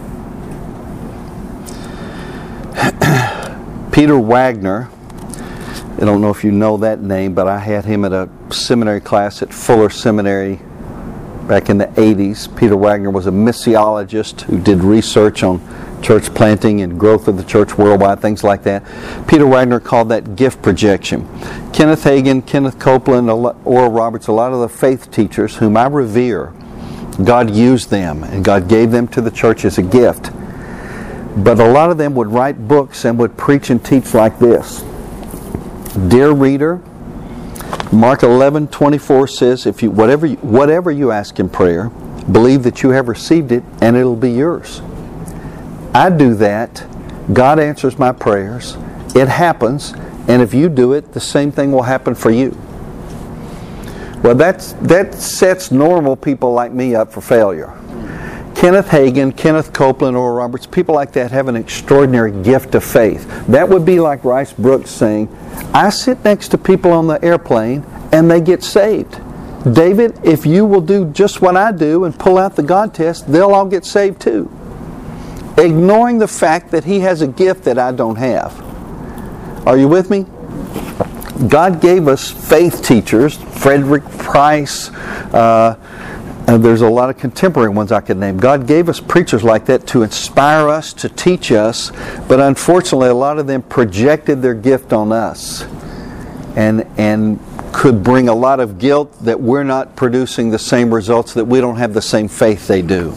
Peter Wagner, I don't know if you know that name, but I had him at a seminary class at Fuller Seminary back in the eighties. Peter Wagner was a missiologist who did research on church planting and growth of the church worldwide, things like that. Peter Wagner called that gift projection. Kenneth Hagin, Kenneth Copeland, Oral Roberts, a lot of the faith teachers whom I revere, God used them and God gave them to the church as a gift. But a lot of them would write books and would preach and teach like this. Dear reader, Mark eleven twenty-four says, if you whatever you, whatever you ask in prayer, believe that you have received it and it'll be yours. I do that. God answers my prayers. It happens. And if you do it, the same thing will happen for you. Well, that's, that sets normal people like me up for failure. Kenneth Hagin, Kenneth Copeland, Oral Roberts, people like that have an extraordinary gift of faith. That would be like Rice Brooks saying, I sit next to people on the airplane and they get saved. David, if you will do just what I do and pull out the God test, they'll all get saved too. Ignoring the fact that he has a gift that I don't have. Are you with me? God gave us faith teachers, Frederick Price, uh, and there's a lot of contemporary ones I could name. God gave us preachers like that to inspire us, to teach us, but unfortunately a lot of them projected their gift on us and and could bring a lot of guilt that we're not producing the same results, that we don't have the same faith they do.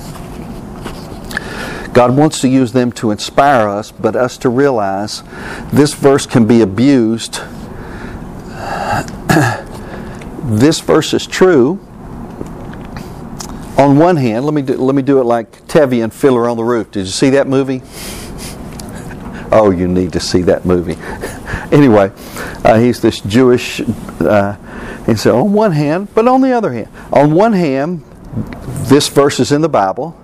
God wants to use them to inspire us, but us to realize this verse can be abused. This verse is true. On one hand, let me do, let me do it like Tevye and Fiddler on the Roof. Did you see that movie? Oh, you need to see that movie. Anyway, uh, he's this Jewish, uh, and so on one hand, but on the other hand, on one hand, this verse is in the Bible.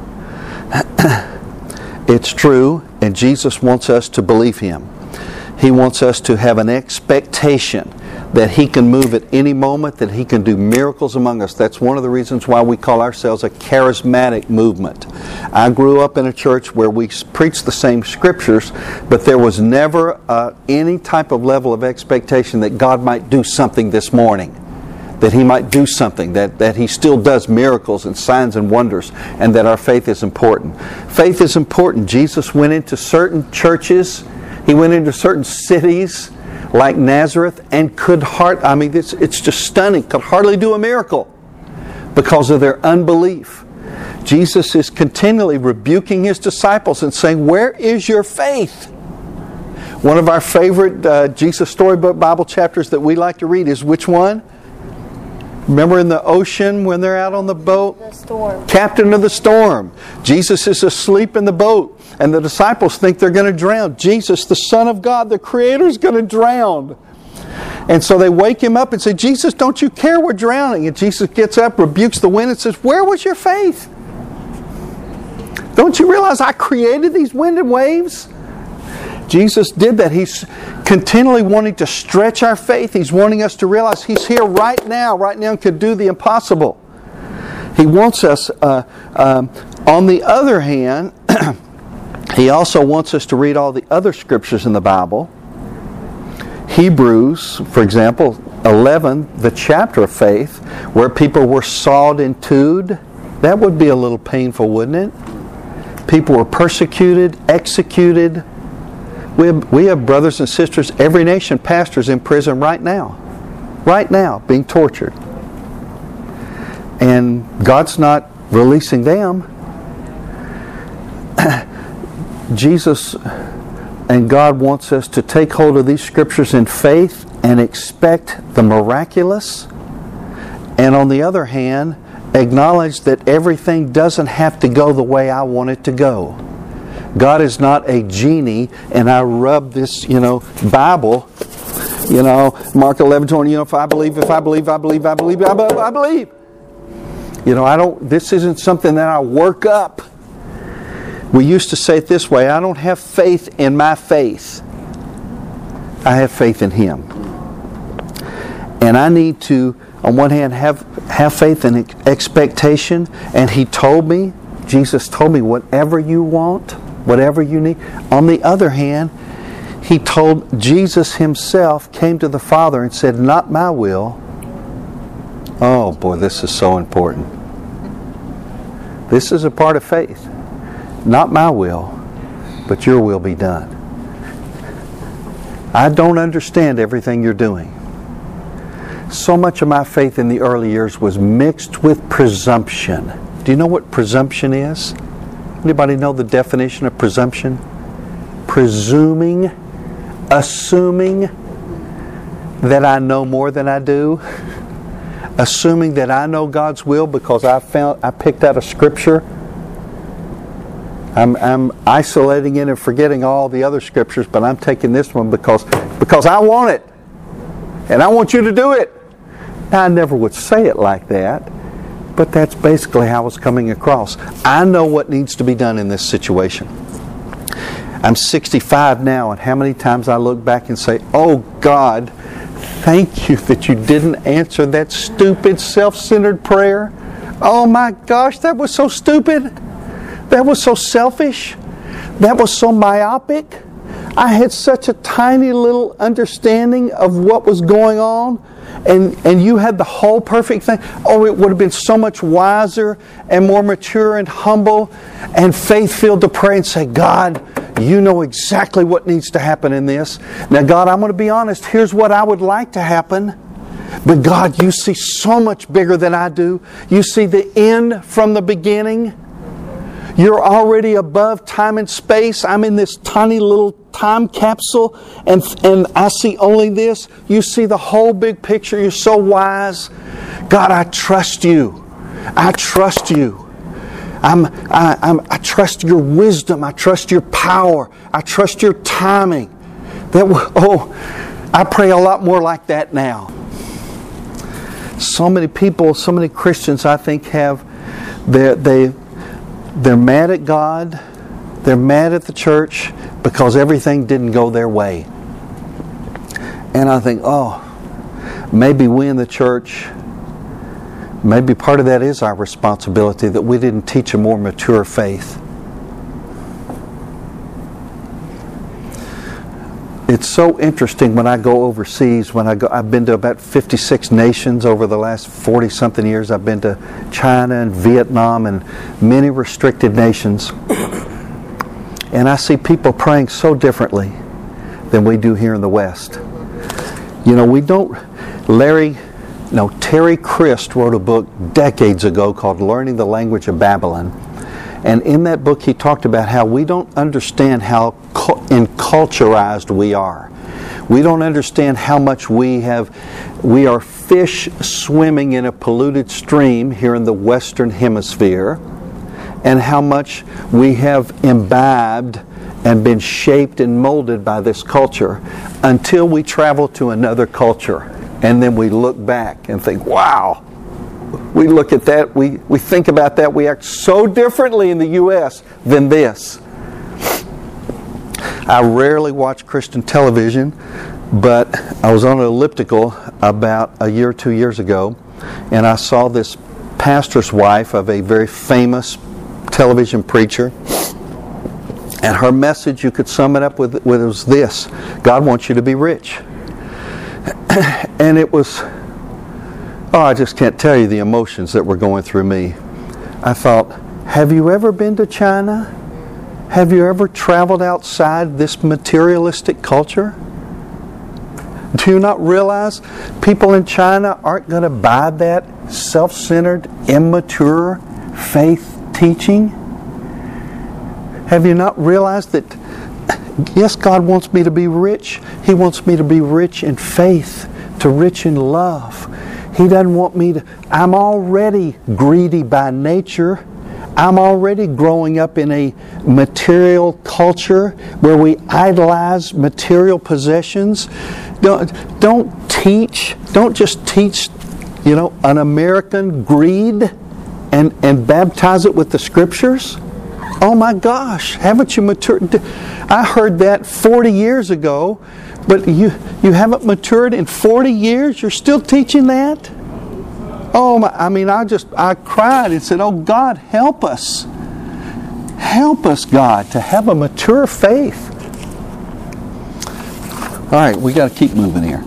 It's true, and Jesus wants us to believe Him. He wants us to have an expectation that He can move at any moment, that He can do miracles among us. That's one of the reasons why we call ourselves a charismatic movement. I grew up in a church where we preached the same scriptures, but there was never uh, any type of level of expectation that God might do something this morning, that He might do something, that, that He still does miracles and signs and wonders, and that our faith is important. Faith is important. Jesus went into certain churches, He went into certain cities, like Nazareth, and could hard I mean it's, it's just stunning, could hardly do a miracle because of their unbelief. Jesus is continually rebuking His disciples and saying, where is your faith? One of our favorite uh, Jesus Storybook Bible chapters that we like to read is which one? Remember in the ocean when they're out on the boat? The storm. Captain of the storm. Jesus is asleep in the boat, and the disciples think they're going to drown. Jesus, the Son of God, the Creator, is going to drown. And so they wake Him up and say, Jesus, don't you care we're drowning? And Jesus gets up, rebukes the wind, and says, where was your faith? Don't you realize I created these wind and waves? Jesus did that. He's continually wanting to stretch our faith. He's wanting us to realize He's here right now, right now, and could do the impossible. He wants us, uh, um, on the other hand, He also wants us to read all the other scriptures in the Bible. Hebrews, for example, eleven, the chapter of faith, where people were sawed and tooed. That would be a little painful, wouldn't it? People were persecuted, executed. We have, we have brothers and sisters, every nation, pastors in prison right now. Right now, being tortured. And God's not releasing them. Jesus and God wants us to take hold of these scriptures in faith and expect the miraculous. And on the other hand, acknowledge that everything doesn't have to go the way I want it to go. God is not a genie, and I rub this, you know, Bible, you know, Mark eleven twenty, you know, if I believe, if I believe, I believe, I believe, I believe, I believe. You know, I don't, this isn't something that I work up. We used to say it this way, I don't have faith in my faith. I have faith in Him. And I need to, on one hand, have, have faith and expectation. And He told me, Jesus told me, whatever you want, whatever you need. On the other hand, He told, Jesus Himself came to the Father and said, not my will. Oh boy, this is so important. This is a part of faith. Not my will, but your will be done. I don't understand everything you're doing. So much of my faith in the early years was mixed with presumption. Do you know what presumption is? Anybody know the definition of presumption? Presuming, assuming that I know more than I do. Assuming that I know God's will because I found I picked out a scripture. I'm, I'm isolating it and forgetting all the other scriptures, but I'm taking this one because, because I want it. And I want you to do it. Now, I never would say it like that, but that's basically how it's coming across. I know what needs to be done in this situation. I'm sixty-five now, and how many times I look back and say, oh God, thank you that you didn't answer that stupid self-centered prayer. Oh my gosh, that was so stupid. That was so selfish. That was so myopic. I had such a tiny little understanding of what was going on, and, and you had the whole perfect thing. Oh, it would have been so much wiser and more mature and humble and faith-filled to pray and say, God, you know exactly what needs to happen in this. Now, God, I'm going to be honest. Here's what I would like to happen. But God, you see so much bigger than I do. You see the end from the beginning. You're already above time and space. I'm in this tiny little time capsule, and, and I see only this. You see the whole big picture. You're so wise. God, I trust you. I trust you. I'm, I, I'm, I trust your wisdom. I trust your power. I trust your timing. That oh, I pray a lot more like that now. So many people, so many Christians, I think, have they they. They're mad at God, they're mad at the church because everything didn't go their way. And I think, oh, maybe we in the church, maybe part of that is our responsibility, that we didn't teach a more mature faith. It's so interesting when I go overseas, when I go, I've been to about fifty-six nations over the last forty-something years. I've been to China and Vietnam and many restricted nations. And I see people praying so differently than we do here in the West. You know, we don't, Larry, no, Terry Christ wrote a book decades ago called Learning the Language of Babylon. And in that book he talked about how we don't understand how enculturized we are. We don't understand how much we have, we are fish swimming in a polluted stream here in the Western Hemisphere, and how much we have imbibed and been shaped and molded by this culture until we travel to another culture. And then we look back and think, wow, we look at that, we, we think about that, we act so differently in the U S than this. I rarely watch Christian television, but I was on an elliptical about a year or two years ago, and I saw this pastor's wife of a very famous television preacher, and her message, you could sum it up with, with was this: God wants you to be rich. And it was, oh, I just can't tell you the emotions that were going through me. I thought, have you ever been to China? Have you ever traveled outside this materialistic culture? Do you not realize people in China aren't going to buy that self-centered, immature faith teaching? Have you not realized that, yes, God wants me to be rich. He wants me to be rich in faith, to rich in love. He doesn't want me to, I'm already greedy by nature. I'm already growing up in a material culture where we idolize material possessions. Don't, don't teach, don't just teach, you know, an American greed and, and baptize it with the Scriptures. Oh my gosh, haven't you matured? I heard that forty years ago, but you, you haven't matured in forty years? You're still teaching that? Oh, my, I mean, I just, I cried and said, oh, God, help us. Help us, God, to have a mature faith. All right, we got to keep moving here.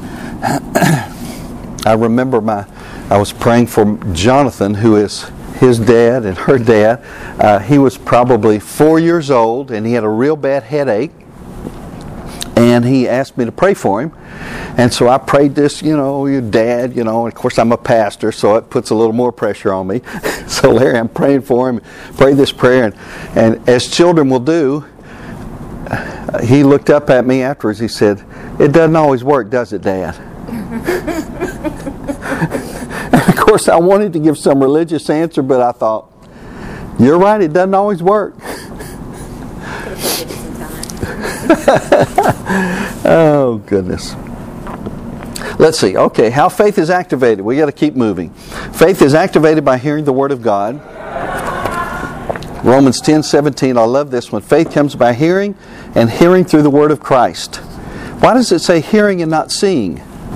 I remember my, I was praying for Jonathan, who is his dad and her dad. Uh, he was probably four years old, and he had a real bad headache. And he asked me to pray for him. And so I prayed this, you know, your dad, you know, and of course I'm a pastor, so it puts a little more pressure on me. So Larry, I'm praying for him, pray this prayer. And, and as children will do, he looked up at me afterwards, he said, it doesn't always work, does it, Dad? And of course I wanted to give some religious answer, but I thought, you're right, it doesn't always work. Oh, goodness. Let's see. Okay, how faith is activated. We got to keep moving. Faith is activated by hearing the Word of God. Romans ten seventeen. I love this one. Faith comes by hearing, and hearing through the Word of Christ. Why does it say hearing and not seeing?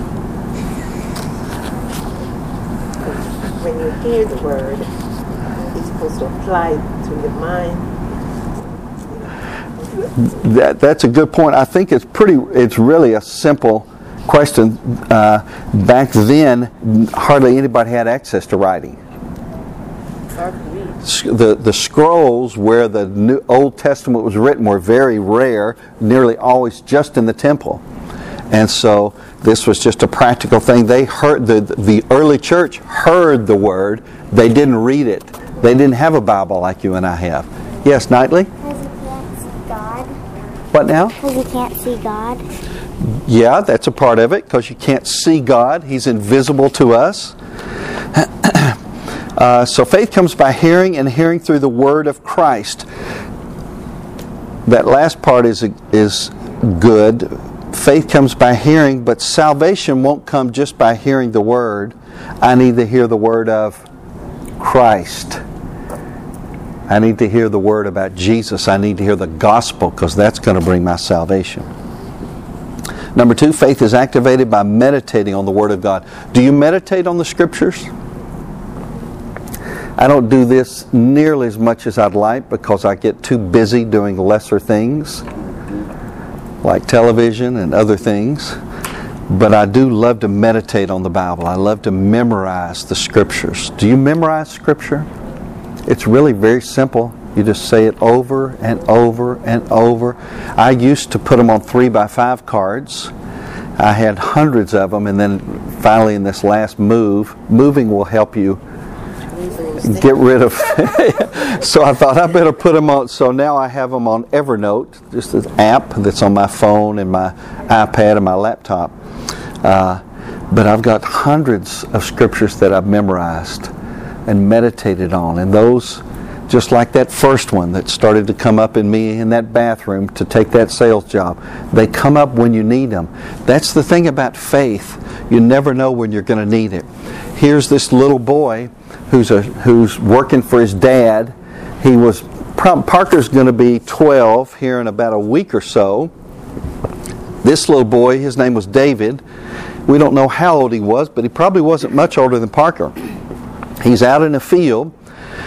When you hear the Word, it's supposed to apply to your mind. That, that's a good point. I think it's pretty. It's really a simple question. Uh, back then, hardly anybody had access to writing. The the scrolls where the New, Old Testament was written were very rare, nearly always just in the temple, and so this was just a practical thing. They heard the the early church heard the Word. They didn't read it. They didn't have a Bible like you and I have. Yes, Knightley? What now? Because you can't see God. Yeah, that's a part of it, because you can't see God. He's invisible to us. uh, so faith comes by hearing, and hearing through the Word of Christ. That last part is, is good. Faith comes by hearing, but salvation won't come just by hearing the Word. I need to hear the Word of Christ. I need to hear the Word about Jesus. I need to hear the gospel, because that's going to bring my salvation. Number two, faith is activated by meditating on the Word of God. Do you meditate on the Scriptures? I don't do this nearly as much as I'd like, because I get too busy doing lesser things, like television and other things. But I do love to meditate on the Bible. I love to memorize the Scriptures. Do you memorize Scripture? It's really very simple. You just say it over and over and over. I used to put them on three by five cards. I had hundreds of them, and then finally in this last move, moving will help you get rid of. So I thought I better put them on. So now I have them on Evernote, just an app that's on my phone and my iPad and my laptop. Uh, but I've got hundreds of scriptures that I've memorized and meditated on, and those, just like that first one that started to come up in me in that bathroom to take that sales job, they come up when you need them. That's the thing about faith. You never know when you're going to need it. Here's this little boy who's a who's working for his dad. He was Parker's going to be twelve here in about a week or so. This little boy, his name was David. We don't know how old he was, but he probably wasn't much older than Parker. He's out in a field,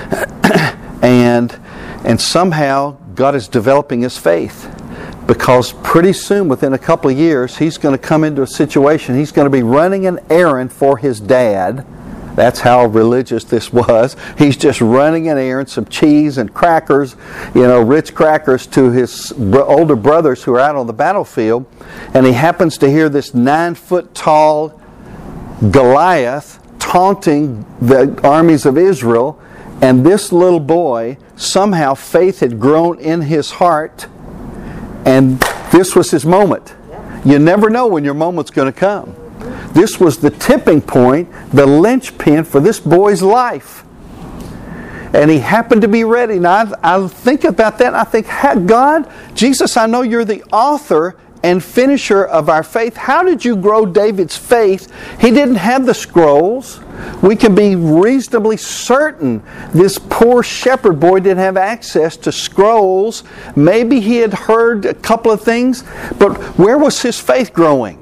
and and somehow God is developing his faith, because pretty soon, within a couple of years, he's going to come into a situation. He's going to be running an errand for his dad. That's how religious this was. He's just running an errand, some cheese and crackers, you know, Ritz crackers, to his older brothers who are out on the battlefield. And he happens to hear this nine-foot-tall Goliath taunting the armies of Israel. And this little boy, somehow faith had grown in his heart, and this was his moment. You never know when your moment's going to come. This was the tipping point, the linchpin for this boy's life. and he happened to be ready. Now, I, I think about that, and I think, God, Jesus, I know you're the author and finisher of our faith. How did you grow David's faith? He didn't have the scrolls. We can be reasonably certain this poor shepherd boy didn't have access to scrolls. Maybe he had heard a couple of things, but where was his faith growing?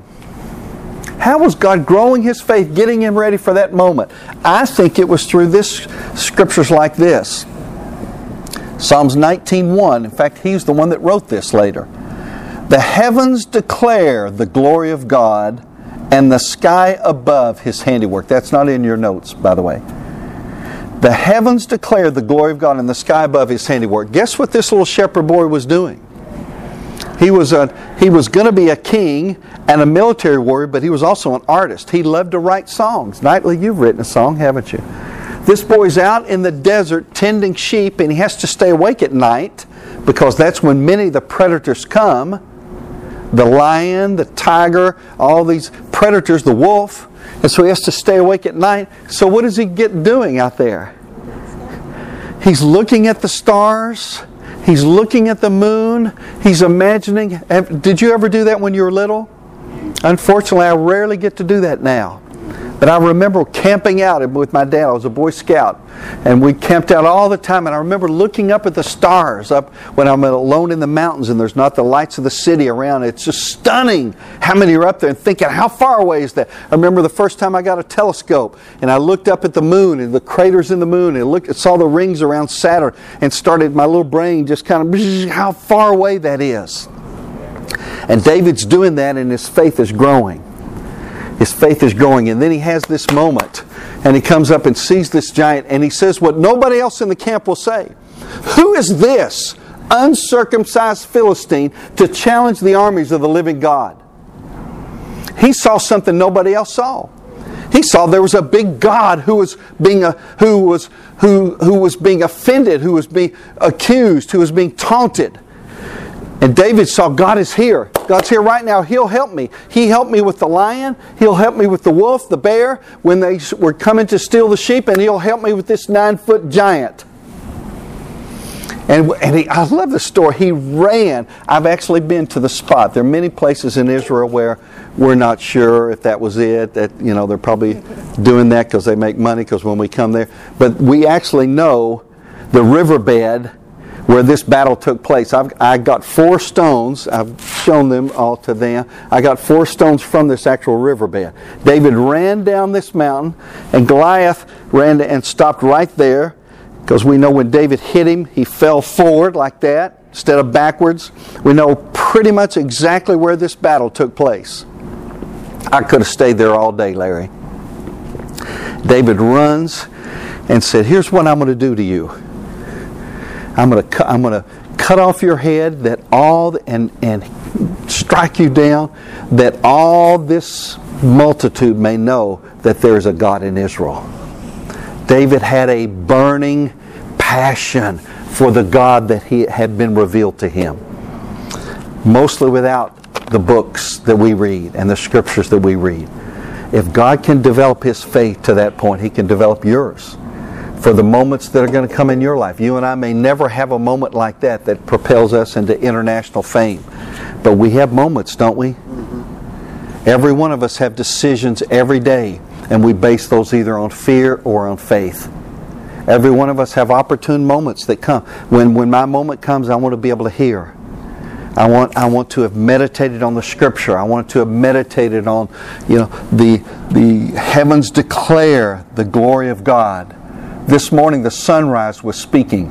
How was God growing his faith, getting him ready for that moment? I think it was through this scriptures like this. Psalms nineteen one. In fact, he's the one that wrote this later. The heavens declare the glory of God, and the sky above his handiwork. That's not in your notes, by the way. The heavens declare the glory of God, and the sky above his handiwork. Guess what this little shepherd boy was doing? He was a he was going to be a king and a military warrior, but he was also an artist. He loved to write songs. Knightley, you've written a song, haven't you? This boy's out in the desert tending sheep, and he has to stay awake at night because that's when many of the predators come. The lion, the tiger, all these predators, the wolf. And so he has to stay awake at night. So what does he get doing out there? He's looking at the stars. He's looking at the moon. He's imagining. Did you ever do that when you were little? Unfortunately, I rarely get to do that now. But I remember camping out with my dad. I was a Boy Scout. And we camped out all the time. And I remember looking up at the stars up when I'm alone in the mountains and there's not the lights of the city around. It's just stunning how many are up there and thinking, how far away is that? I remember the first time I got a telescope and I looked up at the moon and the craters in the moon and looked, saw the rings around Saturn and started, my little brain just kind of, how far away that is. And David's doing that and his faith is growing. His faith is growing. And then he has this moment. And he comes up and sees this giant. And he says what nobody else in the camp will say. Who is this uncircumcised Philistine to challenge the armies of the living God? He saw something nobody else saw. He saw there was a big God who was being a, who was who who was being offended, who was being accused, who was being taunted. And David saw God is here. God's here right now. He'll help me. He helped me with the lion. He'll help me with the wolf, the bear, when they were coming to steal the sheep. And He'll help me with this nine-foot giant. And, and he, I love the story. He ran. I've actually been to the spot. There are many places in Israel where we're not sure if that was it. That, you know, they're probably doing that because they make money because when we come there. But we actually know the riverbed where this battle took place. I've, I got four stones. I've shown them all to them. I got four stones from this actual riverbed. David ran down this mountain, and Goliath ran and stopped right there, because we know when David hit him, he fell forward like that instead of backwards. We know pretty much exactly where this battle took place. I could have stayed there all day, Larry. David runs and said, here's what I'm going to do to you. I'm going to cu- I'm going to cut off your head, that all and and strike you down, that all this multitude may know that there is a God in Israel. David had a burning passion for the God that he had been revealed to him. Mostly without the books that we read and the scriptures that we read. If God can develop his faith to that point, He can develop yours. For the moments that are going to come in your life. You and I may never have a moment like that that propels us into international fame. But we have moments, don't we? Mm-hmm. Every one of us have decisions every day. And we base those either on fear or on faith. Every one of us have opportune moments that come. When when my moment comes, I want to be able to hear. I want I want to have meditated on the Scripture. I want to have meditated on, you know, the the heavens declare the glory of God. This morning the sunrise was speaking.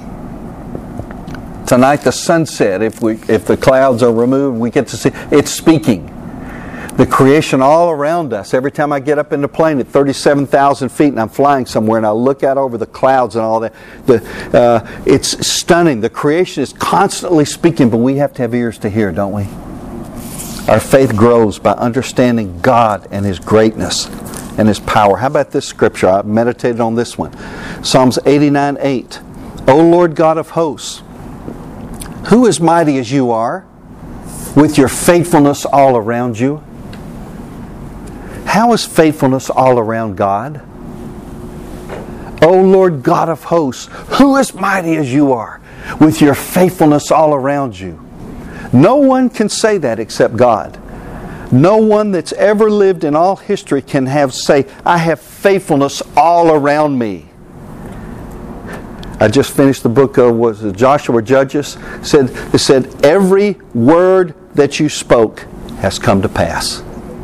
Tonight the sunset, if we if the clouds are removed, we get to see it's speaking. The creation all around us. Every time I get up in the plane at thirty-seven thousand feet and I'm flying somewhere and I look out over the clouds and all that, the, uh, it's stunning. The creation is constantly speaking, but we have to have ears to hear, don't we? Our faith grows by understanding God and His greatness and His power. How about this scripture? I meditated on this one. Psalms eighty-nine eight. O Lord God of hosts, who is mighty as you are, with your faithfulness all around you? How is faithfulness all around God? O Lord God of hosts, who is mighty as you are, with your faithfulness all around you. No one can say that except God. No one that's ever lived in all history can have say, I have faithfulness all around me. I just finished the book of was it Joshua Judges. It said, it said, every word that you spoke has come to pass.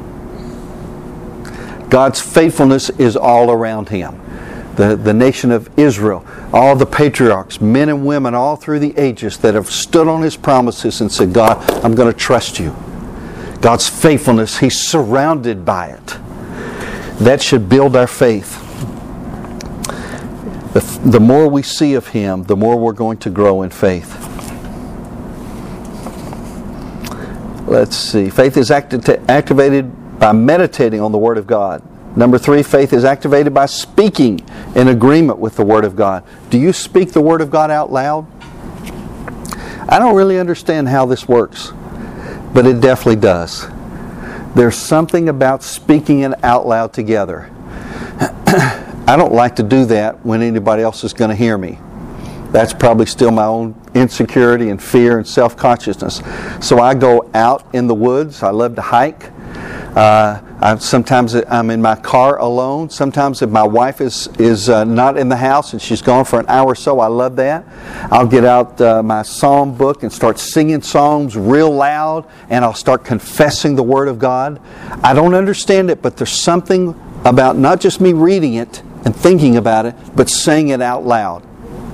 God's faithfulness is all around him. The, the nation of Israel, all the patriarchs, men and women all through the ages that have stood on His promises and said, God, I'm going to trust you. God's faithfulness, He's surrounded by it. That should build our faith. The, the more we see of Him, the more we're going to grow in faith. Let's see. Faith is acti- activated by meditating on the Word of God. Number three, faith is activated by speaking in agreement with the Word of God. Do you speak the Word of God out loud? I don't really understand how this works, but it definitely does. There's something about speaking it out loud together. I don't like to do that when anybody else is going to hear me. That's probably still my own insecurity and fear and self-consciousness. So I go out in the woods. I love to hike. Uh, I, sometimes I'm in my car alone. Sometimes if my wife is is uh, not in the house and she's gone for an hour or so, I love that. I'll get out uh, my psalm book and start singing songs real loud, and I'll start confessing the Word of God. I don't understand it, but there's something about not just me reading it and thinking about it, but saying it out loud.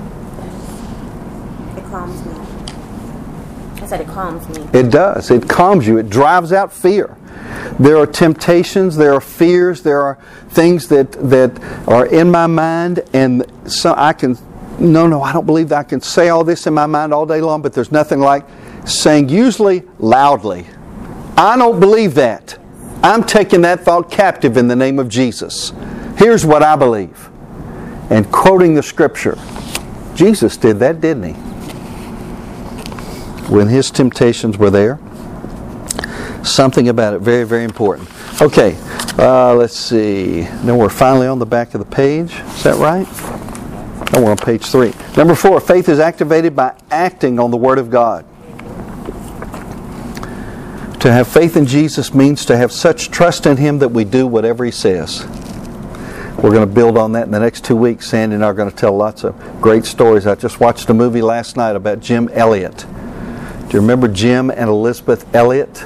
It calms me. I said it calms me. It does. It calms you. It drives out fear. There are temptations, there are fears, there are things that, that are in my mind, and so I can, no, no, I don't believe that I can say all this in my mind all day long, but there's nothing like saying, usually loudly, I don't believe that. I'm taking that thought captive in the name of Jesus. Here's what I believe. And quoting the Scripture. Jesus did that, didn't He? When His temptations were there. Something about it, very, very important. Okay, uh, let's see. Now we're finally on the back of the page. Is that right? No, we're on page three. Number four, faith is activated by acting on the Word of God. To have faith in Jesus means to have such trust in Him that we do whatever He says. We're going to build on that in the next two weeks. Sandy and I are going to tell lots of great stories. I just watched a movie last night about Jim Elliot. Do you remember Jim and Elizabeth Elliot?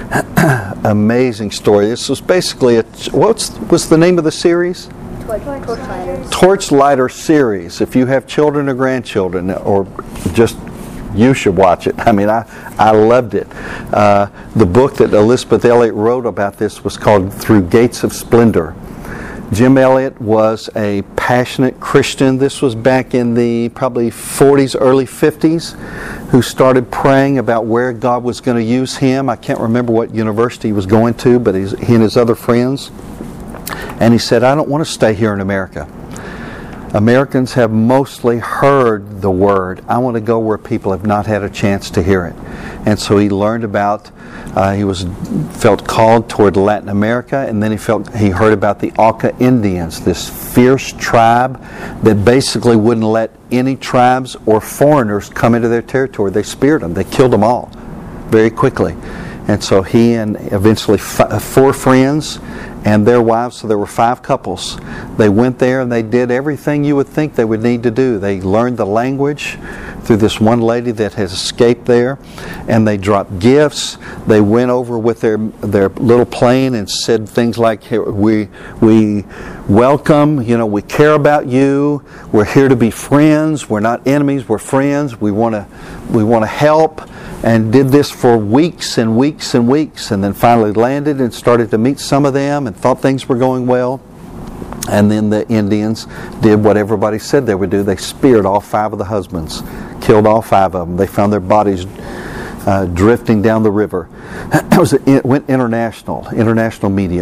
Amazing story. This was basically a, what's was the name of the series? Torchlighter. Torchlighter series. If you have children or grandchildren, or just you should watch it. I mean, I I loved it. Uh, the book that Elizabeth Elliot wrote about this was called Through Gates of Splendor. Jim Elliot was a passionate Christian. This was back in the probably forties, early fifties, who started praying about where God was going to use him. I can't remember what university he was going to, but he's, he and his other friends. And he said, I don't want to stay here in America. Americans have mostly heard the Word. I want to go where people have not had a chance to hear it. And so he learned about, uh, he was felt called toward Latin America, and then he felt he heard about the Auca Indians, this fierce tribe that basically wouldn't let any tribes or foreigners come into their territory. They speared them. They killed them all very quickly. And so he and eventually f- four friends and their wives, so there were five couples. They went there and they did everything you would think they would need to do. They learned the language through this one lady that has escaped there, and they dropped gifts. They went over with their their little plane and said things like, hey, we we welcome, you know, we care about you. We're here to be friends. We're not enemies. We're friends. We want to we want to help. And did this for weeks and weeks and weeks, and then finally landed and started to meet some of them and thought things were going well. And then the Indians did what everybody said they would do. They speared all five of the husbands, killed all five of them. They found their bodies uh, drifting down the river. It was it went international, international media.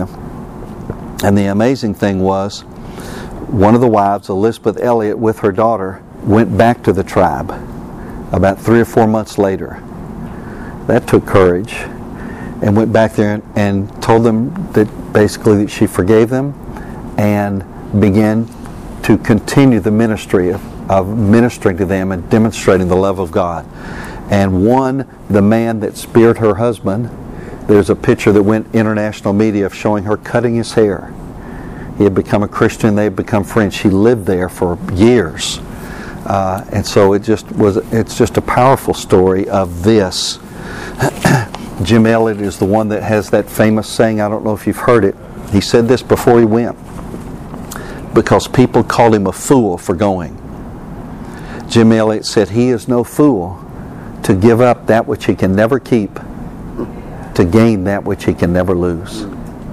And the amazing thing was, one of the wives, Elizabeth Elliot, with her daughter, went back to the tribe about three or four months later. That took courage, and went back there and, and told them that basically that she forgave them and began to continue the ministry of, of ministering to them and demonstrating the love of God. And one, the man that speared her husband, there's a picture that went international media of showing her cutting his hair. He had become a Christian, they had become friends. She lived there for years. Uh, and so it just was, it's just a powerful story of this. Jim Elliot is the one that has that famous saying, I don't know if you've heard it. He said this before he went, because people called him a fool for going. Jim Elliot said, he is no fool to give up that which he can never keep to gain that which he can never lose.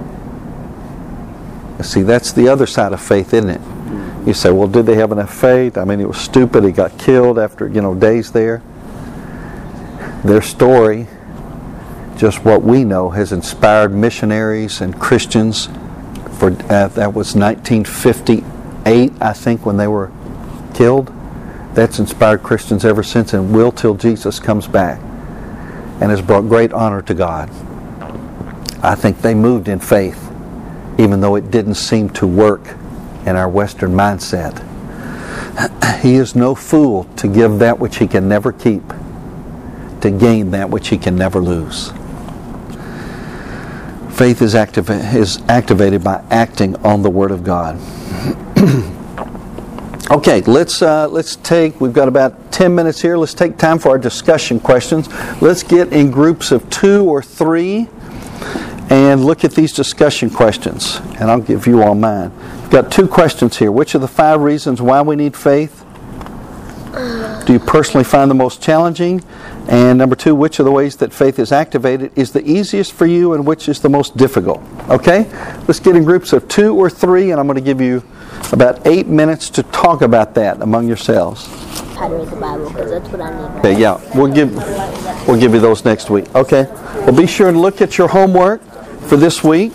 See, that's the other side of faith, isn't it? You say, well, did they have enough faith? I mean, it was stupid. He got killed after, you know, days there. Their story, just what we know, has inspired missionaries and Christians. For uh, that was nineteen fifty-eight, I think, when they were killed. That's inspired Christians ever since, and will till Jesus comes back, and has brought great honor to God. I think they moved in faith, even though it didn't seem to work in our Western mindset. He is no fool to give that which he can never keep to gain that which he can never lose. Faith is, activa- is activated by acting on the Word of God. Okay, let's uh, let's take, we've got about ten minutes here. Let's take time for our discussion questions. Let's get in groups of two or three and look at these discussion questions. And I'll give you all mine. We've got two questions here. Which are the five reasons why we need faith? Do you personally find the most challenging? And number two, which of the ways that faith is activated is the easiest for you and which is the most difficult? Okay? Let's get in groups of two or three, and I'm going to give you about eight minutes to talk about that among yourselves. How to read the Bible, because that's what I need. Okay, yeah. We'll give, we'll give you those next week. Okay? Well, be sure and look at your homework for this week.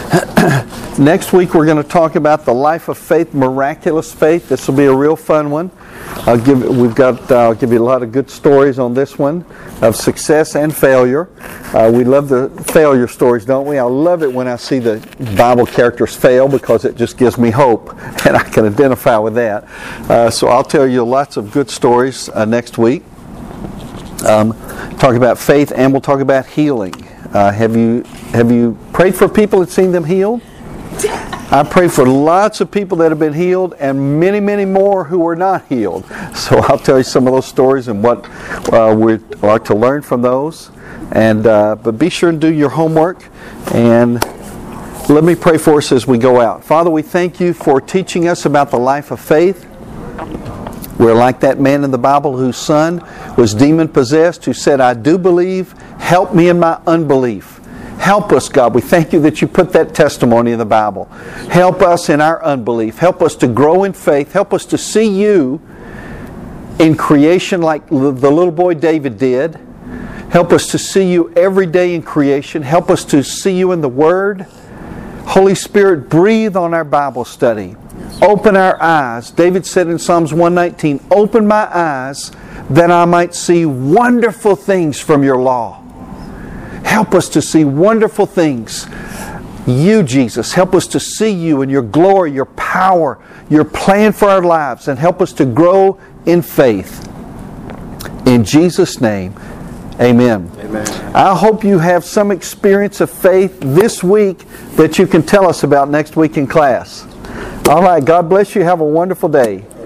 Next week we're going to talk about the life of faith, miraculous faith. This will be a real fun one. I'll give we've got uh, I'll give you a lot of good stories on this one of success and failure. Uh, we love the failure stories, don't we? I love it when I see the Bible characters fail, because it just gives me hope, and I can identify with that. Uh, so I'll tell you lots of good stories uh, next week. Um, talk about faith, and we'll talk about healing. Uh, have you have you prayed for people and seen them healed? I pray for lots of people that have been healed, and many, many more who are not healed. So I'll tell you some of those stories and what uh, we are to learn from those. And uh, but be sure and do your homework. And let me pray for us as we go out. Father, we thank you for teaching us about the life of faith. We're like that man in the Bible whose son was demon-possessed, who said, I do believe, help me in my unbelief. Help us, God. We thank you that you put that testimony in the Bible. Help us in our unbelief. Help us to grow in faith. Help us to see you in creation like the little boy David did. Help us to see you every day in creation. Help us to see you in the Word. Holy Spirit, breathe on our Bible study. Open our eyes. David said in Psalms one nineteen, open my eyes that I might see wonderful things from your law. Help us to see wonderful things. You, Jesus, help us to see you in your glory, your power, your plan for our lives, and help us to grow in faith. In Jesus' name, amen. Amen. I hope you have some experience of faith this week that you can tell us about next week in class. All right, God bless you. Have a wonderful day.